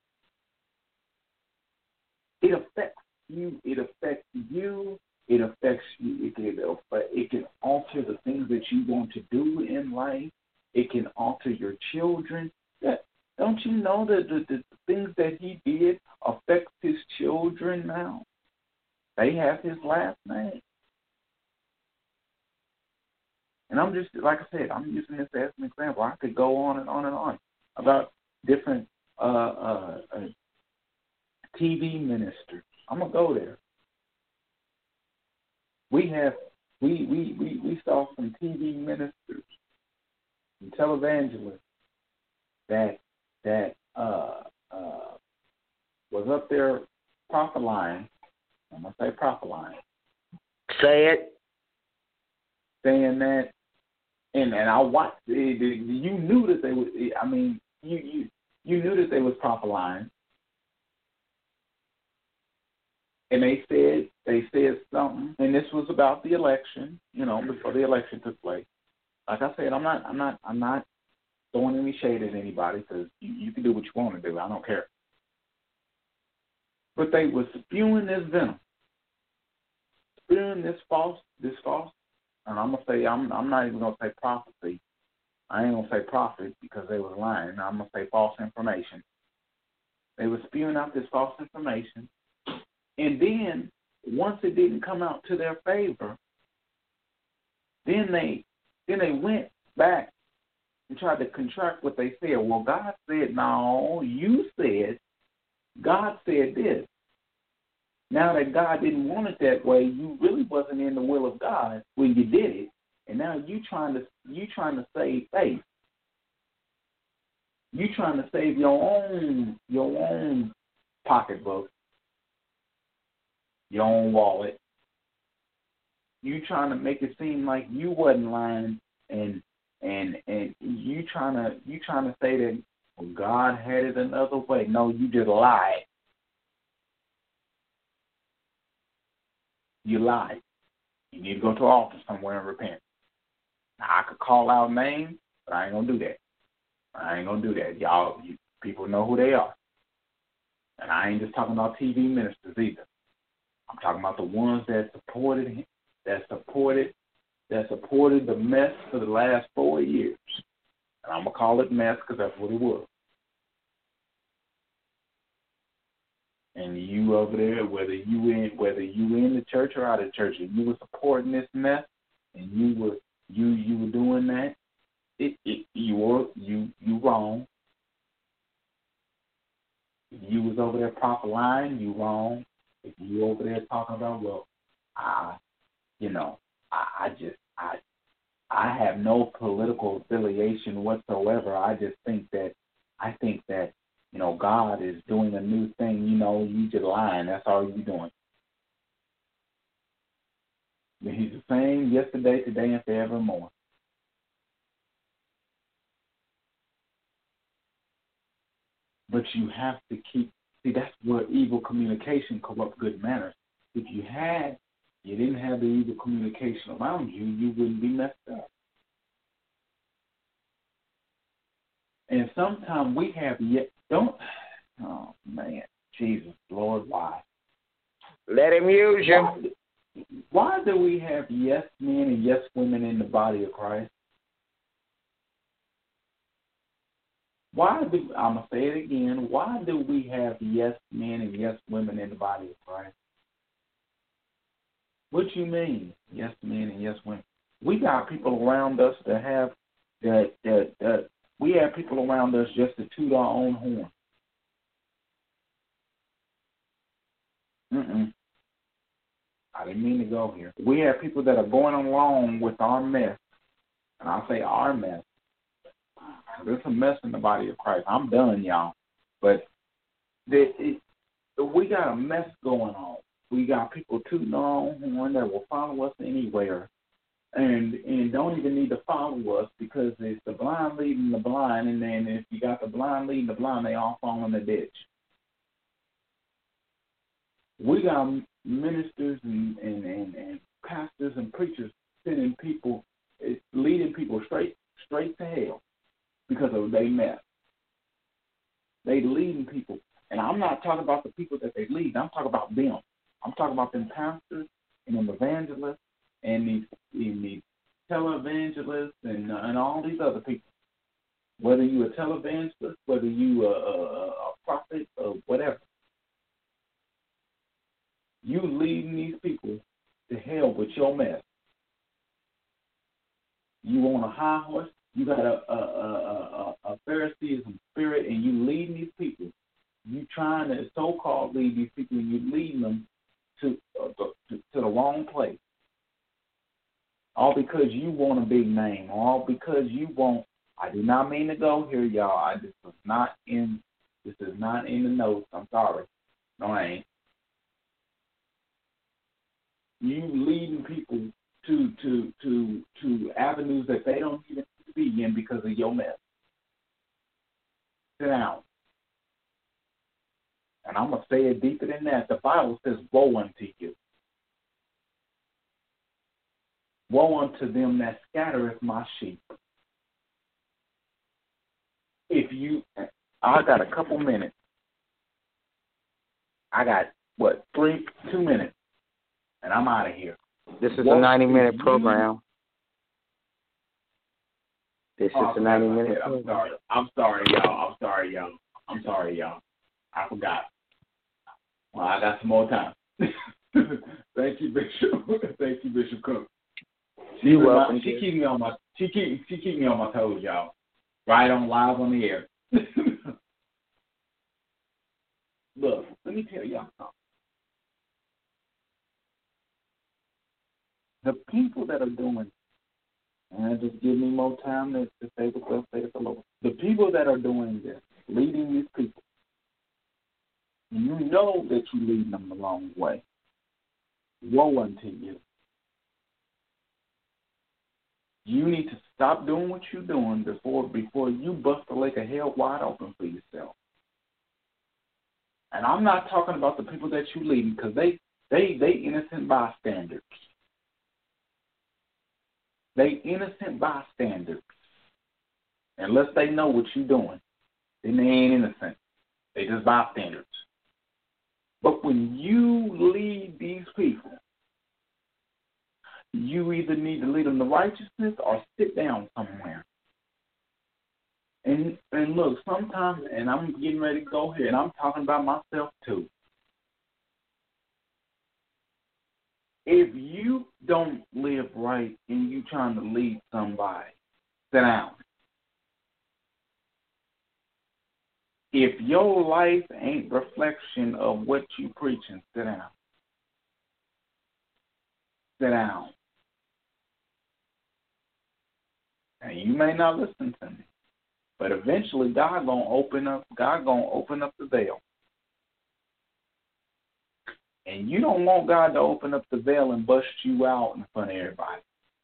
It affects you. It affects you. It affects you. It can alter the things that you want to do in life. It can alter your children. Don't you know that the things that he did affect his children now? They have his last name. And I'm just, like I said, I'm using this as an example. I could go on and on and on about different TV ministers. I'm going to go there. We saw some TV ministers and televangelists that was up there prophesying. I'm going to say prophesying. Say it. Saying that, and I watched it. You knew that they would. I mean, you knew that they was prophesying, and they said something, and this was about the election. You know, before the election took place. Like I said, I'm not throwing any shade at anybody because you can do what you want to do. I don't care. But they were spewing this venom, spewing this false. And I'm gonna say I'm not even gonna say prophecy. I ain't gonna say prophet because they was lying. I'm gonna say false information. They were spewing out this false information, and then once it didn't come out to their favor, then they went back and tried to contract what they said. Well, God said, no, you said, God said this. Now that God didn't want it that way, you really wasn't in the will of God when you did it, and now you trying to save faith. You trying to save your own pocketbook, your own wallet. You trying to make it seem like you wasn't lying, and you trying to say that God had it another way. No, you just lied. You lied. You need to go to an altar somewhere and repent. Now, I could call out names, but I ain't going to do that. I ain't going to do that. Y'all, people know who they are. And I ain't just talking about TV ministers either. I'm talking about the ones that supported him, that supported the mess for the last 4 years. And I'm going to call it mess because that's what it was. And you over there, whether you in the church or out of church, if you were supporting this mess and you were doing that, you wrong. If you was over there prophesying, you wrong. If you over there talking about, well, I have no political affiliation whatsoever. I think that God is doing a new thing. You just lying. That's all you're doing. He's the same yesterday, today, and forevermore. But you have to that's where evil communication corrupts good manners. If you didn't have the evil communication around you, you wouldn't be messed up. And sometimes we have oh man, Jesus, Lord, why? Let him use you. Why do we have yes men and yes women in the body of Christ? I'm going to say it again, why do we have yes men and yes women in the body of Christ? What you mean, yes men and yes women? We got people around us that have we have people around us just to toot our own horn. I didn't mean to go here. We have people that are going along with our mess, and I say our mess. There's a mess in the body of Christ. I'm done, y'all. But we got a mess going on. We got people tooting our own horn that will follow us anywhere and don't even need to follow us because it's the blind leading the blind, and then if you got the blind leading the blind, they all fall in the ditch. We got ministers and pastors and preachers sending people, leading people straight to hell. because of their mess. They leading people. And I'm not talking about the people that they lead. I'm talking about them. I'm talking about them pastors and them evangelists and these televangelists and all these other people. Whether you a televangelist, whether you a prophet or whatever, you leading these people to hell with your mess. You on a high horse. You got a Phariseeism spirit, and you leading these people. You trying to so-called lead these people, and you leading them to the wrong place. All because you want a big name. All because you want. I do not mean to go here, y'all. This is not in the notes. I'm sorry. No, I ain't. You leading people to avenues that they don't even be in because of your mess. Sit down. And I'm going to say it deeper than that. The Bible says, woe unto you. Woe unto them that scattereth my sheep. I got a couple minutes. I got, 2 minutes. And I'm out of here. This is a 90-minute program. This is a 90-minute program. I'm sorry, y'all. I forgot. Well, I got some more time. Thank you, Bishop. Thank you, Bishop Cook. You're welcome. She keep me on my toes, y'all. Right on live on the air. Look, let me tell y'all something. The people that are doing, and just give me more time to say what they'll say to the Lord. The people that are doing this, leading these people, you know that you're leading them the wrong way. Woe unto you. You need to stop doing what you're doing before you bust the lake of hell wide open for yourself. And I'm not talking about the people that you're leading because they innocent bystanders. They innocent bystanders. Unless they know what you're doing, then they ain't innocent. They just bystanders. But when you lead these people, you either need to lead them to righteousness or sit down somewhere. And look, sometimes, and I'm getting ready to go here, and I'm talking about myself too. If you don't live right and you trying to lead somebody, sit down. If your life ain't reflection of what you preaching, sit down. Sit down. And you may not listen to me, but eventually God gonna open up the veil. And you don't want God to open up the veil and bust you out in front of everybody.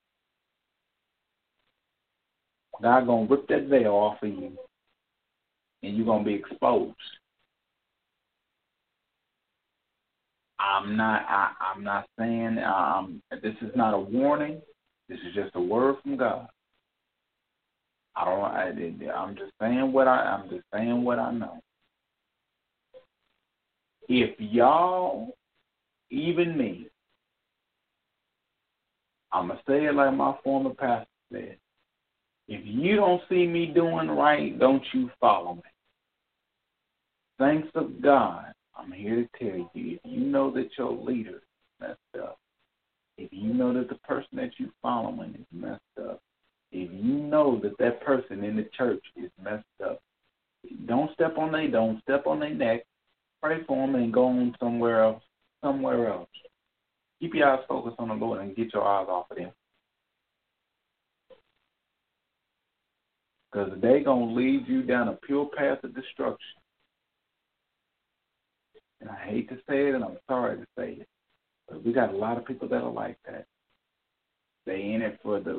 God gonna rip that veil off of you, and you're gonna be exposed. I'm not saying this is not a warning. This is just a word from God. I'm just saying what I know. If y'all, even me, I'm gonna say it like my former pastor said. If you don't see me doing right, don't you follow me. Thanks to God, I'm here to tell you, if you know that your leader is messed up, if you know that the person that you're following is messed up, if you know that that person in the church is messed up, don't step on their neck, pray for them, and go on somewhere else. Keep your eyes focused on the Lord and get your eyes off of them. Because they're going to lead you down a pure path of destruction. And I hate to say it, and I'm sorry to say it, but we got a lot of people that are like that. They in it for the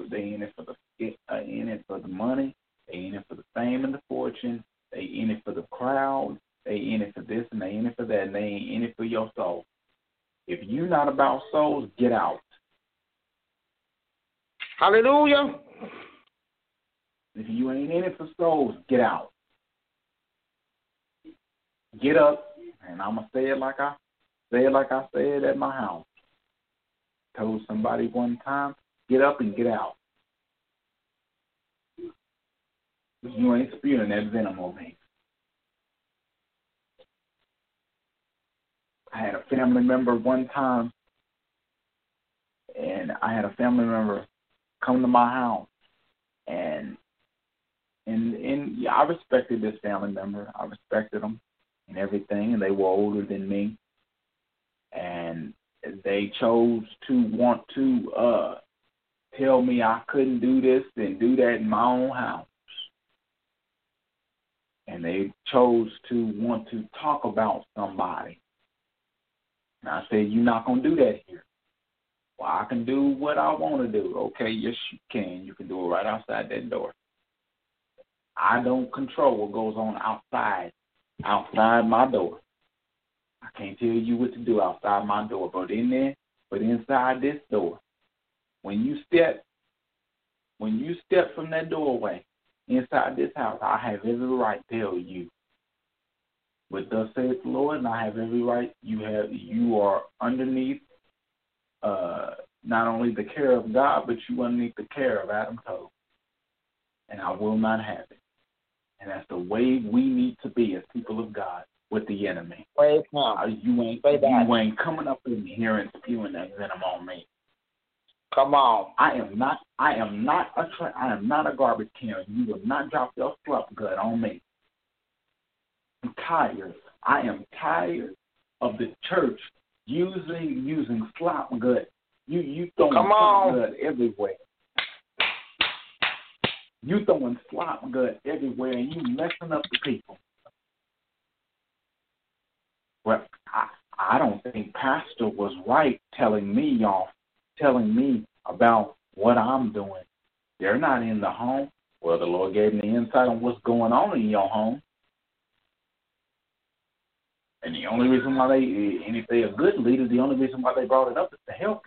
money. They in it for the fame and the fortune. They in it for the crowd. They in it for this and they in it for that. And they ain't in it for your soul. If you're not about souls, get out. Hallelujah. If you ain't in it for souls, get out. Get up, and I'm gonna say it like I said at my house. Told somebody one time, get up and get out. You ain't spewing that venom on me. I had a family member one time, and I had a family member come to my house, and yeah, I respected this family member. I respected them and everything, and they were older than me, and they chose to want to tell me I couldn't do this and do that in my own house. And they chose to want to talk about somebody. And I said, you're not going to do that here. Well, I can do what I want to do. Okay, yes, you can. You can do it right outside that door. I don't control what goes on outside my door. I can't tell you what to do outside my door, but inside this door, when you step from that doorway inside this house, I have every right to tell you what thus saith the Lord, and I have every right. You are underneath not only the care of God, but you underneath the care of Adam Cole, and I will not have it. And that's the way we need to be as people of God with the enemy. You ain't coming up in here and spewing that venom on me. Come on. I am not a garbage can. You will not drop your slop gut on me. I'm tired. I am tired of the church using slop gut. You throwing slop gut everywhere. You throwing slop gut everywhere, and you messing up the people. Well, I don't think Pastor was right telling me about what I'm doing. They're not in the home. Well, the Lord gave me insight on what's going on in your home. And the only reason why and if they're a good leader, the only reason why they brought it up is to help.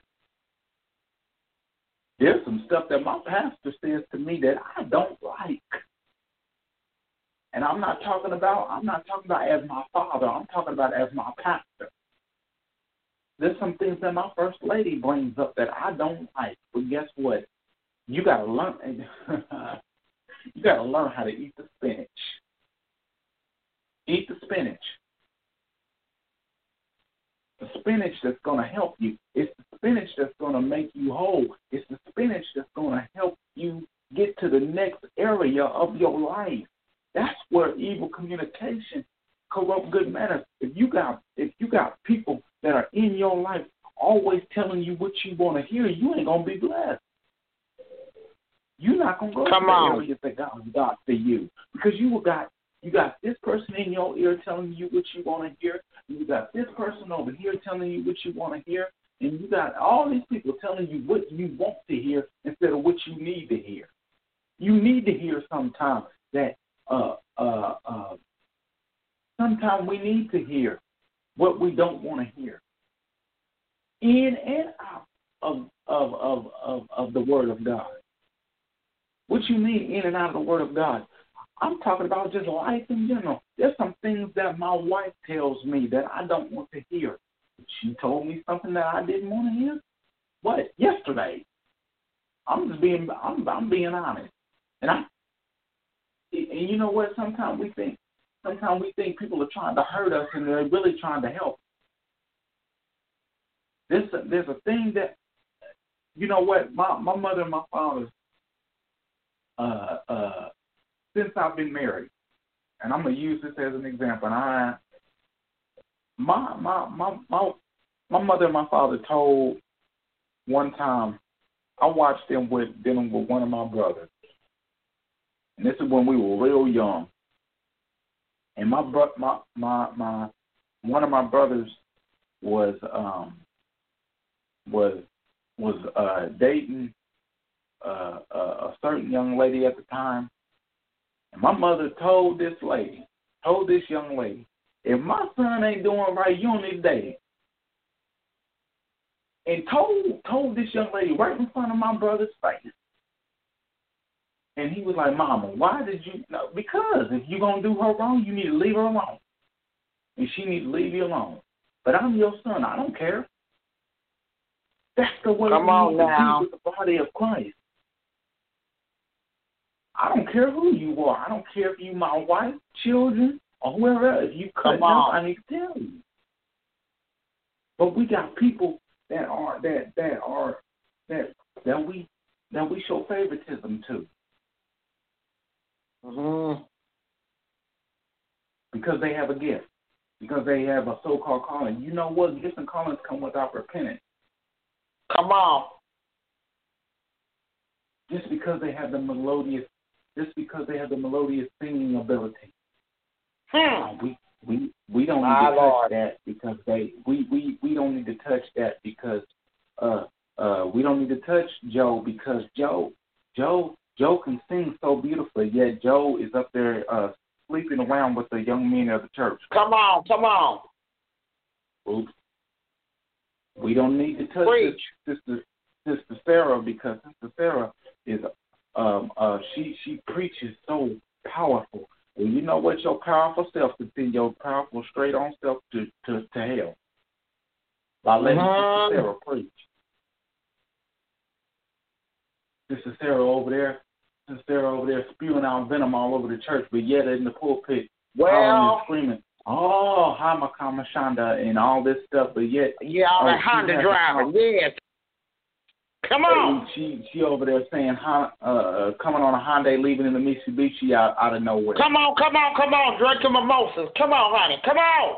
There's some stuff that my pastor says to me that I don't like. And I'm not talking about as my father. I'm talking about as my pastor. There's some things that my first lady brings up that I don't like. But guess what? You gotta learn. You gotta learn how to eat the spinach. Eat the spinach. The spinach that's going to help you. It's the spinach that's going to make you whole. It's the spinach that's going to help you get to the next area of your life. That's where evil communication corrupt good manners. If you got people that are in your life always telling you what you want to hear, you ain't going to be blessed. You're not going to go to the areas that God got for you, because you got this person in your ear telling you what you want to hear. You got this person over here telling you what you want to hear. And you got all these people telling you what you want to hear instead of what you need to hear. You need to hear sometimes that sometimes we need to hear what we don't want to hear. In and out of the Word of God. What you mean in and out of the Word of God? I'm talking about just life in general. There's some things that my wife tells me that I don't want to hear. She told me something that I didn't want to hear. What? Yesterday. I'm being honest. And you know what? Sometimes we think people are trying to hurt us, and they're really trying to help. There's a thing that, you know what? My mother and my father, since I've been married, and I'm gonna use this as an example. And my mother and my father told one time, I watched them dealing with one of my brothers, and this is when we were real young. And one of my brothers was dating a certain young lady at the time. And my mother told this young lady, if my son ain't doing right, you don't need to date him. And told this young lady right in front of my brother's face. And he was like, Mama, why did you? No, because if you're going to do her wrong, you need to leave her alone. And she needs to leave you alone. But I'm your son. I don't care. That's the way we need to be with the body of Christ. I don't care who you are. I don't care if you my wife, children, or whoever else. If you cut up, I need to tell you. But we got people that we show favoritism to. Mm-hmm. Because they have a gift. Because they have a so-called calling. You know what? Gifts and callings come without repentance. Come on. Just because they have the melodious singing ability. We don't need to touch that because we don't need to touch that because we don't need to touch Joe because Joe can sing so beautifully, yet Joe is up there sleeping around with the young men of the church. Come on. Oops. We don't need to touch Sister Sarah because Sister Sarah is she preaches so powerful. Well, you know what? Your powerful self can send your powerful straight on self to hell by letting Sister Sarah preach. Sister Sarah over there spewing out venom all over the church, but yet in the pulpit, hollering and screaming, "Oh, Hamakama Shanda," and all this stuff, but yet the Honda driver, yes. Come on. She over there saying, coming on a Hyundai, leaving in the Mitsubishi out of nowhere. Come on. Drinking mimosas. Come on, honey. Come on.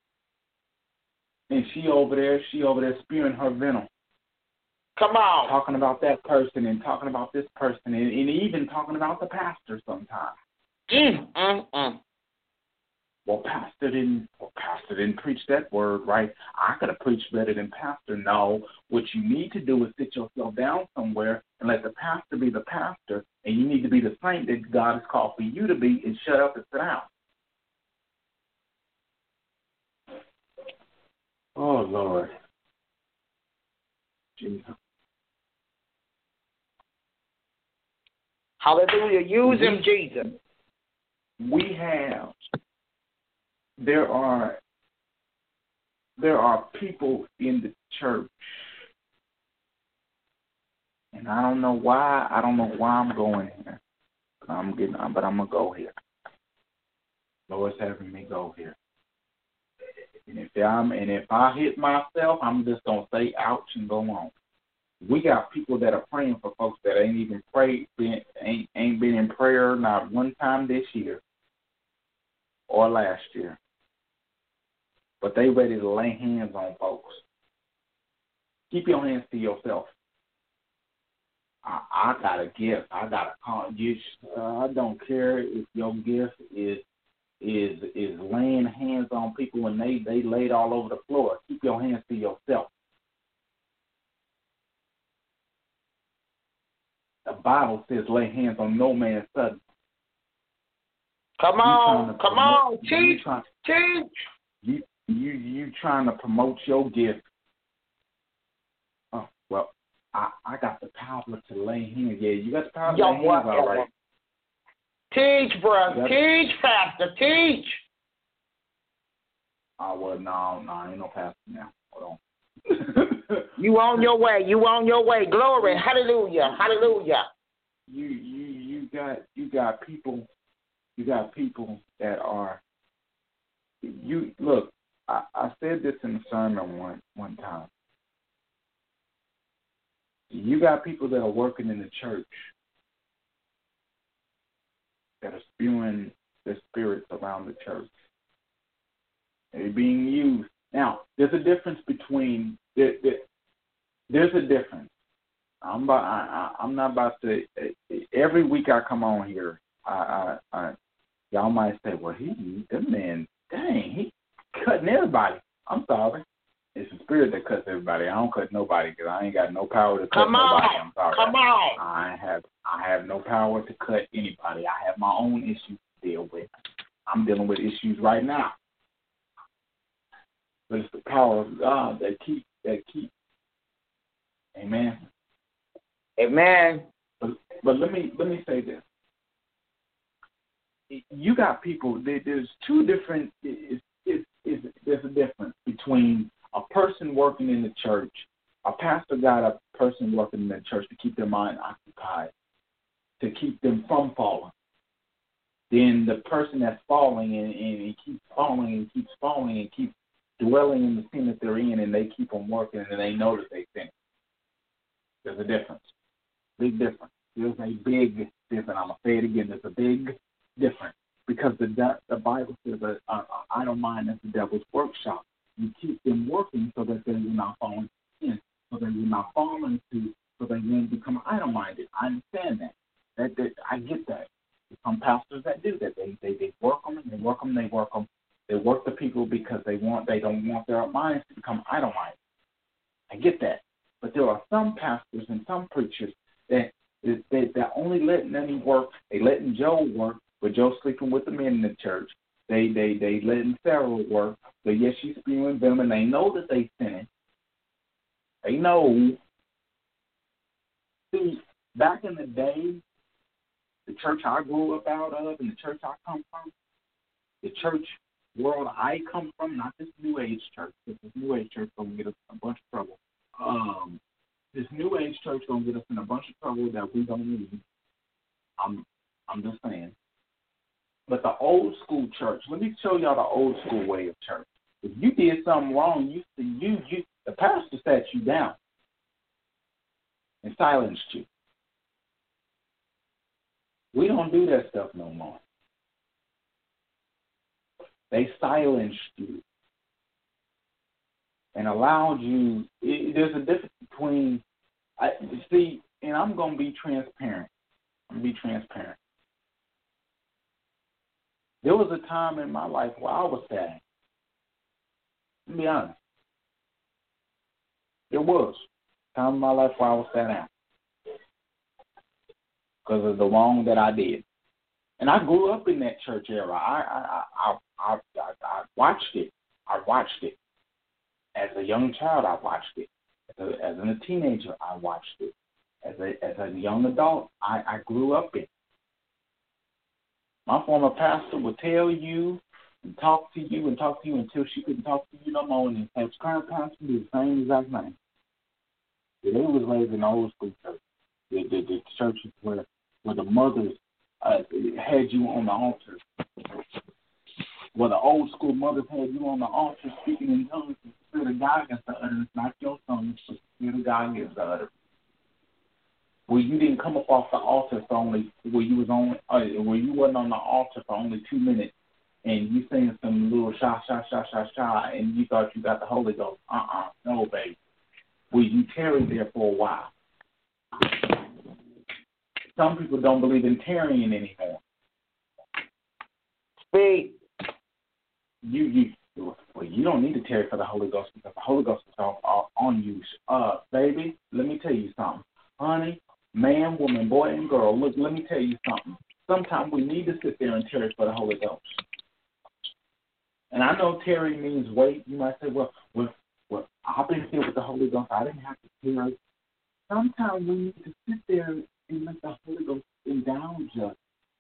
And she over there spewing her venom. Come on. Talking about that person and talking about this person and even talking about the pastor sometimes. Well, pastor didn't preach that word right. I could have preached better than pastor. No, what you need to do is sit yourself down somewhere and let the pastor be the pastor, and you need to be the saint that God has called for you to be, and shut up and sit down. Oh, Lord. Jesus. Hallelujah. Use him, Jesus. There are people in the church, and I don't know why I'm going here. But I'm gonna go here. Lord's having me go here. And if I hit myself, I'm just gonna say ouch and go on. We got people that are praying for folks that ain't even prayed, ain't been in prayer not one time this year or last year. But they ready to lay hands on folks. Keep your hands to yourself. I got a gift. I got a call. I don't care if your gift is laying hands on people and they laid all over the floor. Keep your hands to yourself. The Bible says lay hands on no man suddenly. Come on, teach. You trying to promote your gift. Oh, well, I got the power to lay hands. Yeah, you got the power to lay hands, all right. Teach, brother. Teach, pastor. Teach. Oh, well, no, ain't no pastor now. Hold on. You on your way. Glory. Hallelujah. You got people that are look. I said this in a sermon one time. You got people that are working in the church that are spewing their spirits around the church. They're being used. Now, there's a difference between there's a difference. I'm not about to. Every week I come on here, y'all might say, well, that man, dang, he cutting everybody. I'm sorry. It's the spirit that cuts everybody. I don't cut nobody because I ain't got no power to cut nobody. I'm sorry. Come on. I have no power to cut anybody. I have my own issues to deal with. I'm dealing with issues right now. But it's the power of God that keep. Amen. Amen. But let me say this. you got people. There's two different. There's a difference between a person working in the church. A pastor got a person working in the church to keep their mind occupied, to keep them from falling. Then the person that's falling and he keeps falling and keeps falling and keeps dwelling in the sin that they're in, and they keep on working and they know that they sin. There's a difference. Big difference. There's a big difference. I'm going to say it again. There's a big difference. Because the Bible says that idle mind is the devil's workshop. You keep them working so that they will not fall into sin, so they will not fall into, so they won't become idle-minded. I understand that. That I get that. There's some pastors that do that. They work them and they work them. They work them. They work the people because they don't want their minds to become idle-minded. I get that. But there are some pastors and some preachers that only letting them work. They letting Joe work, but Joe's sleeping with the men in the church. They letting Sarah work, but yes, she's spewing them, and they know that they sinning. They know. See, back in the day, the church I grew up out of and the church I come from, the church world I come from, not this New Age church, because this New Age church going to get us in a bunch of trouble. This New Age church going to get us in a bunch of trouble that we don't need. I'm just saying. But the old school church, let me show y'all the old school way of church. If you did something wrong, the pastor sat you down and silenced you. We don't do that stuff no more. They silenced you and allowed you. There's a difference between, and I'm going to be transparent. There was a time in my life where I was sad. Let me be honest. There was a time in my life where I was sad out because of the wrong that I did. And I grew up in that church era. I watched it. I watched it. As a young child, I watched it. As a teenager, I watched it. As a young adult, I grew up in it. My former pastor would tell you and talk to you until she couldn't talk to you no more. And as current pastor, do the same exact thing. They was raised in the old school church. The churches where the mothers had you on the altar. Where the old school mothers had you on the altar speaking in tongues. The Spirit of God gets the utterance, not your tongues, but the Spirit of God gets the utterance. Where you didn't come up off the altar for only, where you wasn't on the altar for only 2 minutes, and you saying some little sha, and you thought you got the Holy Ghost. No, baby. Where you tarried there for a while. Some people don't believe in tarrying anymore. Speak. You don't need to tarry for the Holy Ghost because the Holy Ghost is on you. Baby, let me tell you something. Honey, man, woman, boy, and girl, look, let me tell you something. Sometimes we need to sit there and tarry for the Holy Ghost. And I know tarry means wait. You might say, well, I've been here with the Holy Ghost. I didn't have to tarry. Sometimes we need to sit there and let the Holy Ghost endow us.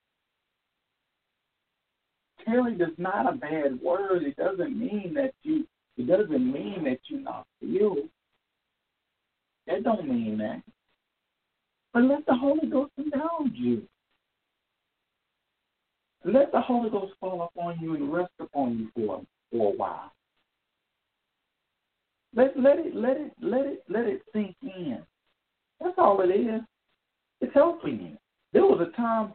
Tarry is not a bad word. It doesn't mean that you're not filled. That don't mean that. But let the Holy Ghost endow you. Let the Holy Ghost fall upon you and rest upon you for a while. Let it sink in. That's all it is. It's helping you. There was one time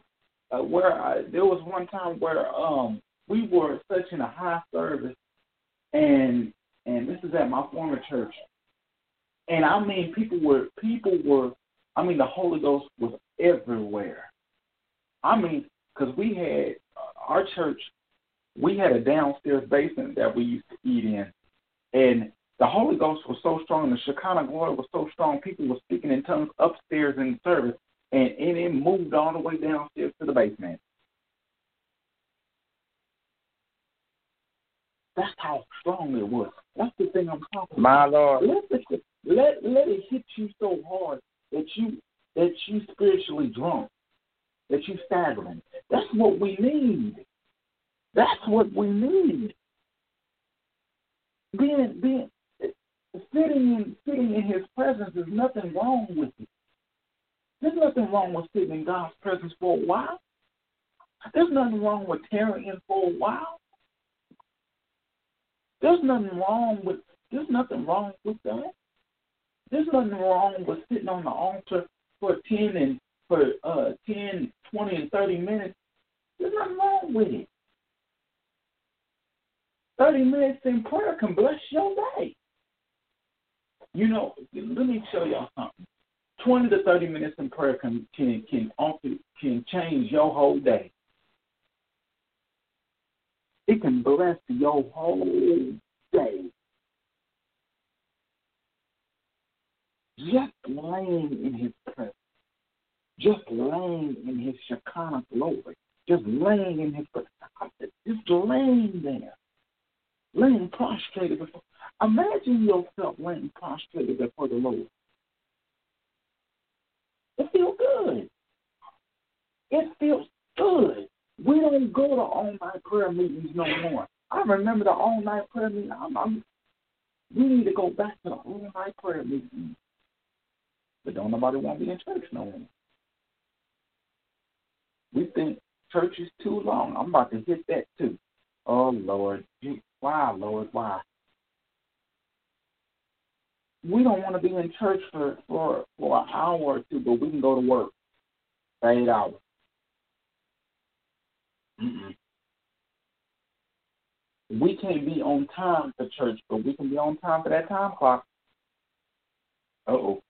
where we were such in a high service, and this is at my former church, and I mean people were. I mean the Holy Ghost was everywhere. I mean, because we had our church, we had a downstairs basement that we used to eat in, and the Holy Ghost was so strong, the Shekinah glory was so strong, people were speaking in tongues upstairs in the service, and it moved all the way downstairs to the basement. That's how strong it was. That's the thing I'm talking about. My Lord. Let it hit you so hard that you spiritually drunk, that you staggering. That's what we need. That's what we need. Sitting in His presence, there's nothing wrong with it. There's nothing wrong with sitting in God's presence for a while. There's nothing wrong with tarrying for a while. There's nothing wrong with that. There's nothing wrong with sitting on the altar for 10, 20, and 30 minutes. There's nothing wrong with it. 30 minutes in prayer can bless your day. You know, let me show y'all something. 20 to 30 minutes in prayer can change your whole day. It can bless your whole day. Just laying in His presence. Just laying in His Shekinah glory. Just laying in His presence. Just laying there. Laying prostrated before. Imagine yourself laying prostrated before the Lord. It feels good. It feels good. We don't go to all-night prayer meetings no more. I remember the all-night prayer meeting. We need to go back to the all-night prayer meeting. But don't nobody want to be in church no more. We think church is too long. I'm about to hit that too. Oh, Lord. Why, Lord? Why? We don't want to be in church for an hour or two, but we can go to work for 8 hours. We can't be on time for church, but we can be on time for that time clock. Uh-oh.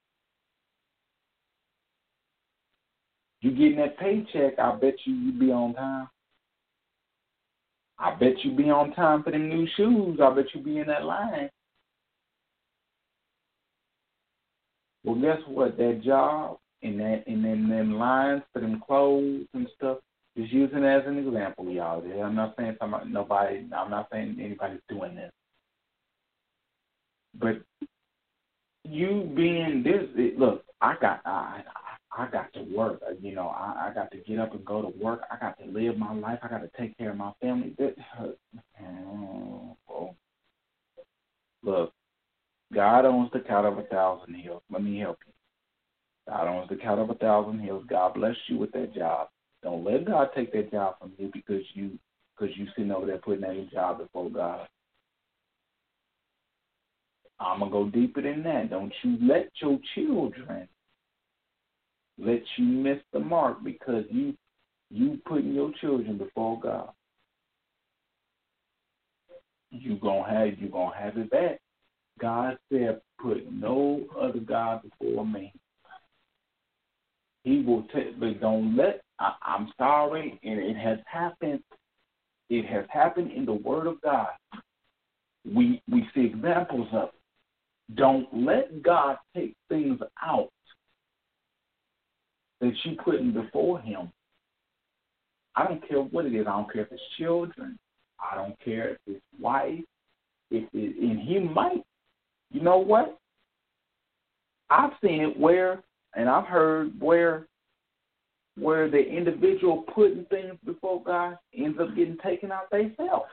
You getting that paycheck, I bet you be on time. I bet you be on time for them new shoes. I bet you be in that line. Well, guess what? That job and them lines for them clothes and stuff, just using it as an example, y'all. I'm not saying nobody. I'm not saying anybody's doing this. But you being this, look, I got to work. You know, I got to get up and go to work. I got to live my life. I got to take care of my family. Look, God owns the cattle of 1,000 hills. Let me help you. God owns the cattle of 1,000 hills. God bless you with that job. Don't let God take that job from you because you sitting over there putting that job before God. I'm going to go deeper than that. Don't you let your children let you miss the mark because you putting your children before God. You're gonna have it back. God said, put no other God before me. He will take, but don't let, I'm sorry, and it has happened. It has happened in the Word of God. We see examples of it. Don't let God take things out that you putting before Him. I don't care what it is. I don't care if it's children. I don't care if it's wife. And He might. You know what? I've seen it where, and I've heard where the individual putting things before God ends up getting taken out themselves.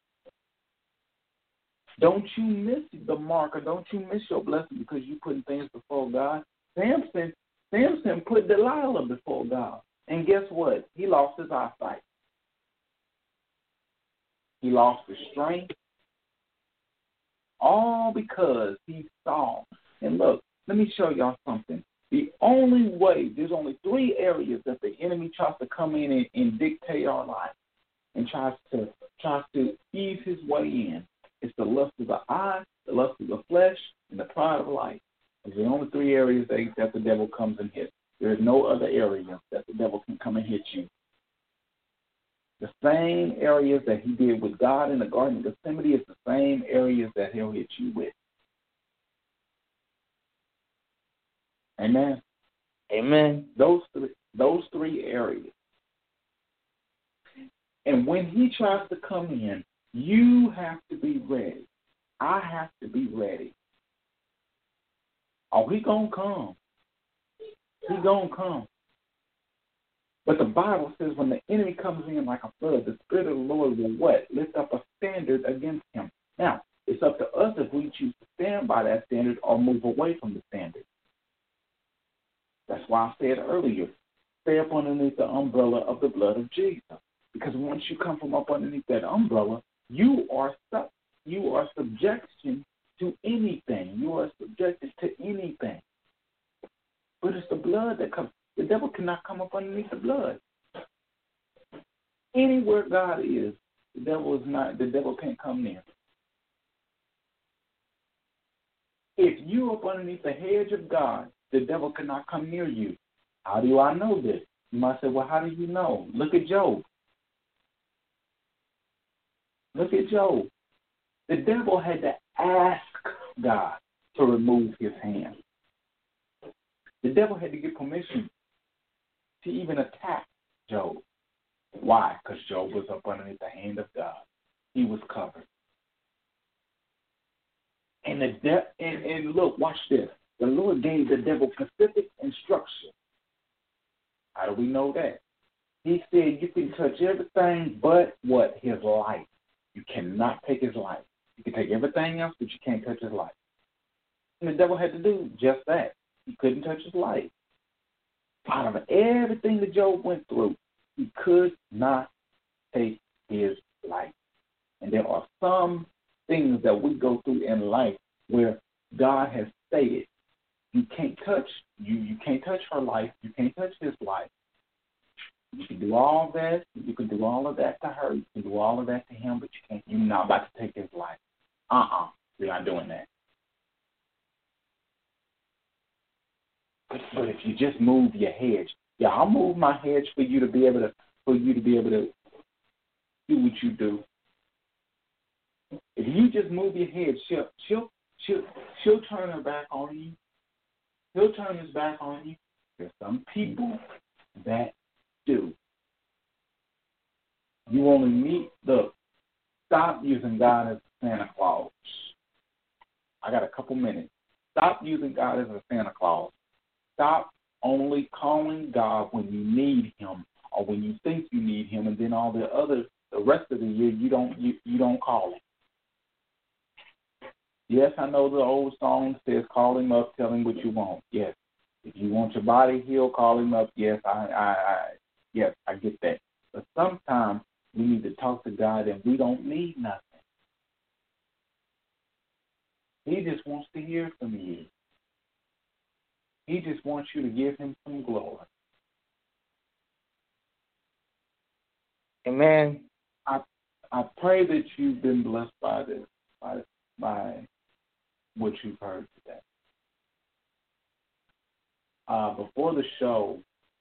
Don't you miss the mark, or don't you miss your blessing because you putting things before God. Samson put Delilah before God. And guess what? He lost his eyesight. He lost his strength. All because he saw. And look, let me show y'all something. The only way, there's only 3 areas that the enemy tries to come in and dictate our life and tries to ease his way in. It's the lust of the eye, the lust of the flesh, and the pride of life. Those are the only 3 areas that the devil comes and hits. There is no other area that the devil can come and hit you. The same areas that he did with God in the Garden of Gethsemane is the same areas that he'll hit you with. Amen. Amen. Those 3 areas. And when he tries to come in, you have to be ready. I have to be ready. Oh, he gonna come. He gonna come. But the Bible says when the enemy comes in like a flood, the Spirit of the Lord will what? Lift up a standard against him. Now, it's up to us if we choose to stand by that standard or move away from the standard. That's why I said earlier, stay up underneath the umbrella of the blood of Jesus. Because once you come from up underneath that umbrella, you are subjection to anything. You are subjected to anything. But it's the blood that comes. The devil cannot come up underneath the blood. Anywhere God is, the devil can't come near. If you up underneath the hedge of God, the devil cannot come near you. How do I know this? You might say, well, how do you know? Look at Job. Look at Job. The devil had to ask God to remove his hand. The devil had to get permission to even attack Job. Why? Because Job was up underneath the hand of God. He was covered. And look, watch this. The Lord gave the devil specific instruction. How do we know that? He said you can touch everything but what? His life. You cannot take his life. You can take everything else, but you can't touch his life. And the devil had to do just that. He couldn't touch his life. Out of everything that Job went through, he could not take his life. And there are some things that we go through in life where God has stated, you can't touch her life, you can't touch his life. You can do all that, you can do all of that to her, you can do all of that to him, but you're not about to take his life. We're not doing that. But if you just move your hedge, I'll move my hedge for you to be able to do what you do. If you just move your hedge, she'll turn her back on you. He'll turn his back on you. There's some people that do. You only stop using God as a Santa Claus. I got a couple minutes. Stop using God as a Santa Claus. Stop only calling God when you need him or when you think you need him, and then the rest of the year you don't call him. Yes, I know the old song says call him up, tell him what you want. Yes. If you want your body healed, call him up. Yes, I get that. But sometimes we need to talk to God and we don't need nothing. He just wants to hear from you. He just wants you to give him some glory. Amen. I pray that you've been blessed by this, by what you've heard today. Before the show,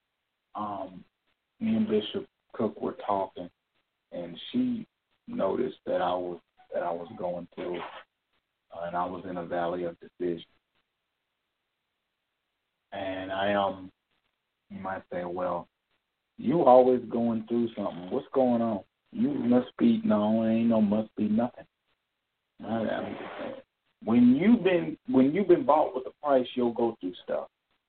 me and Bishop Cook were talking, and she noticed that I was going through, and I was in a valley of decision. And you might say, well, you always going through something. What's going on? You must be, no, ain't no must be nothing. I'm just saying. When you've been bought with a price, you'll go through stuff.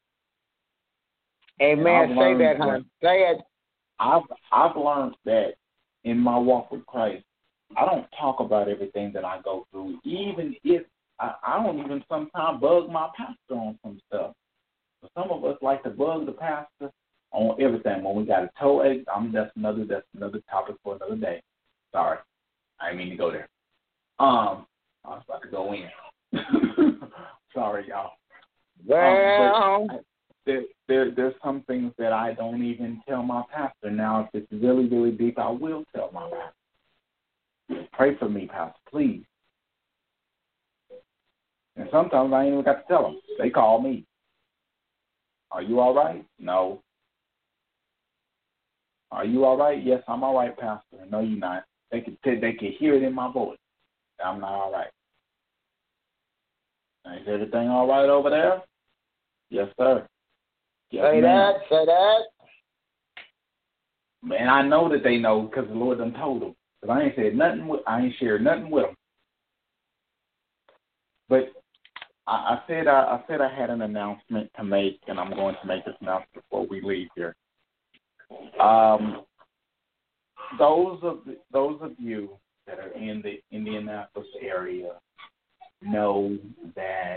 Amen. Say that, hon. Say it. I've learned that in my walk with Christ, I don't talk about everything that I go through, even if I don't even sometimes bug my pastor on some stuff. But some of us like to bug the pastor on everything. When we got a toe ache, that's another topic for another day. Sorry, I didn't mean to go there. I was about to go in. Sorry, y'all. Well, there's some things that I don't even tell my pastor. Now, if it's really, really deep, I will tell my pastor. Pray for me, pastor, please. And sometimes I ain't even got to tell them. They call me. Are you all right? No. Are you all right? Yes, I'm all right, pastor. No, you're not. They can hear it in my voice. I'm not all right. Is everything all right over there? Yes, sir. Yes, say ma'am. that. Man, I know that they know because the Lord done told them. Because I ain't shared nothing with them. But I said I had an announcement to make, and I'm going to make this announcement before we leave here. Those of you that are in the Indianapolis area know that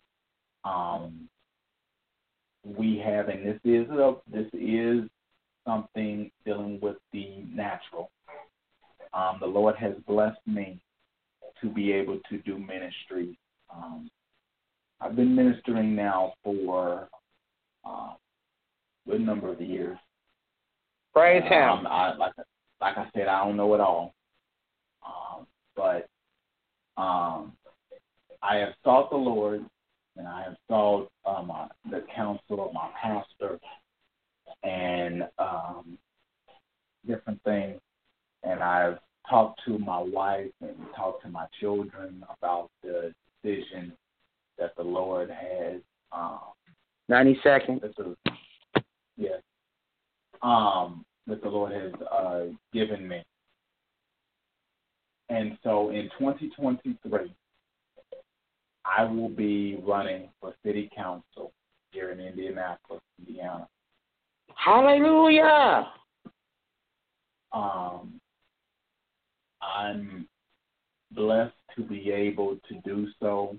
we have, and this is something dealing with the natural. The Lord has blessed me to be able to do ministry. I've been ministering now for a good number of years. Praise Him. Like I said, I don't know it all, but I have sought the Lord, and I have sought the counsel of my pastor and different things, and I've talked to my wife and talked to my children about the decision that the Lord has. 90 seconds. Yes. That the Lord has given me. And so in 2023, I will be running for city council here in Indianapolis, Indiana. Hallelujah. I'm blessed to be able to do so.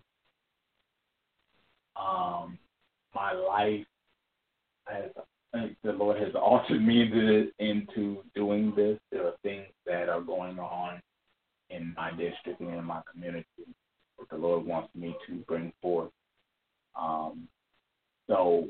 My life the Lord has altered me into doing this. There are things that are going on in my district and in my community that the Lord wants me to bring forth. So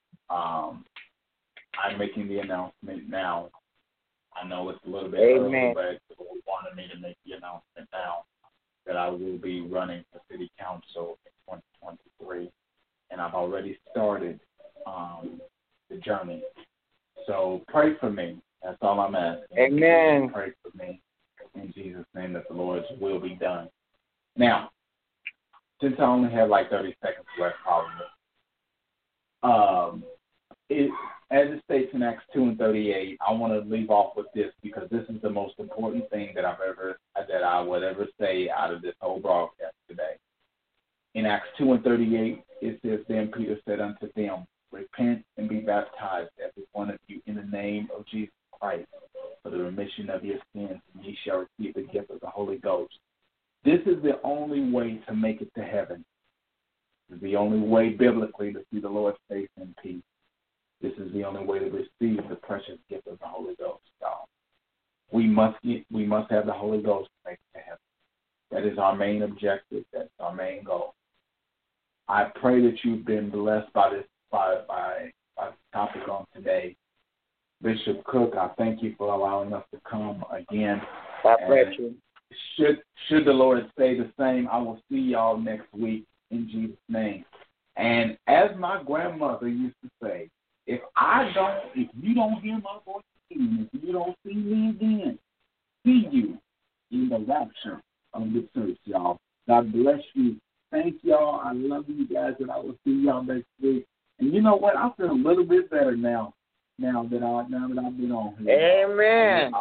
I'm making the announcement now. I know it's a little bit early, but the Lord wanted me to make the announcement now that I will be running for city council in 2023, and I've already started the journey. So pray for me. That's all I'm asking. Amen. Pray for me in Jesus' name that the Lord's will be done. Now, since I only have like 30 seconds left, probably, as it states in Acts 2:38, I want to leave off with this because this is the most important thing that I would ever say out of this whole broadcast today. In Acts 2:38, it says, "Then Peter said unto them, Repent and be baptized, every one of you, in the name of Jesus Christ, for the remission of your sins, and ye shall receive the gift of the Holy Ghost." This is the only way to make it to heaven. This is the only way biblically to see the Lord's face in peace. This is the only way to receive the precious gift of the Holy Ghost, y'all. We must have the Holy Ghost to make it to heaven. That is our main objective. That's our main goal. I pray that you've been blessed by this by the topic on today. Bishop Cook, I thank you for allowing us to come again. God bless you. Should the Lord say the same, I will see y'all next week in Jesus' name. And as my grandmother used to say, if you don't hear my voice again, if you don't see me again, see you in the rapture of the church, y'all. God bless you. Thank y'all. I love you guys, and I will see y'all next week. And you know what? I feel a little bit better now that I've been on here. Amen.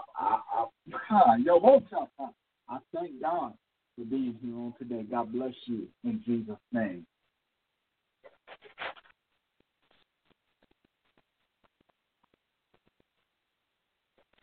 I thank God for being here on today. God bless you in Jesus' name.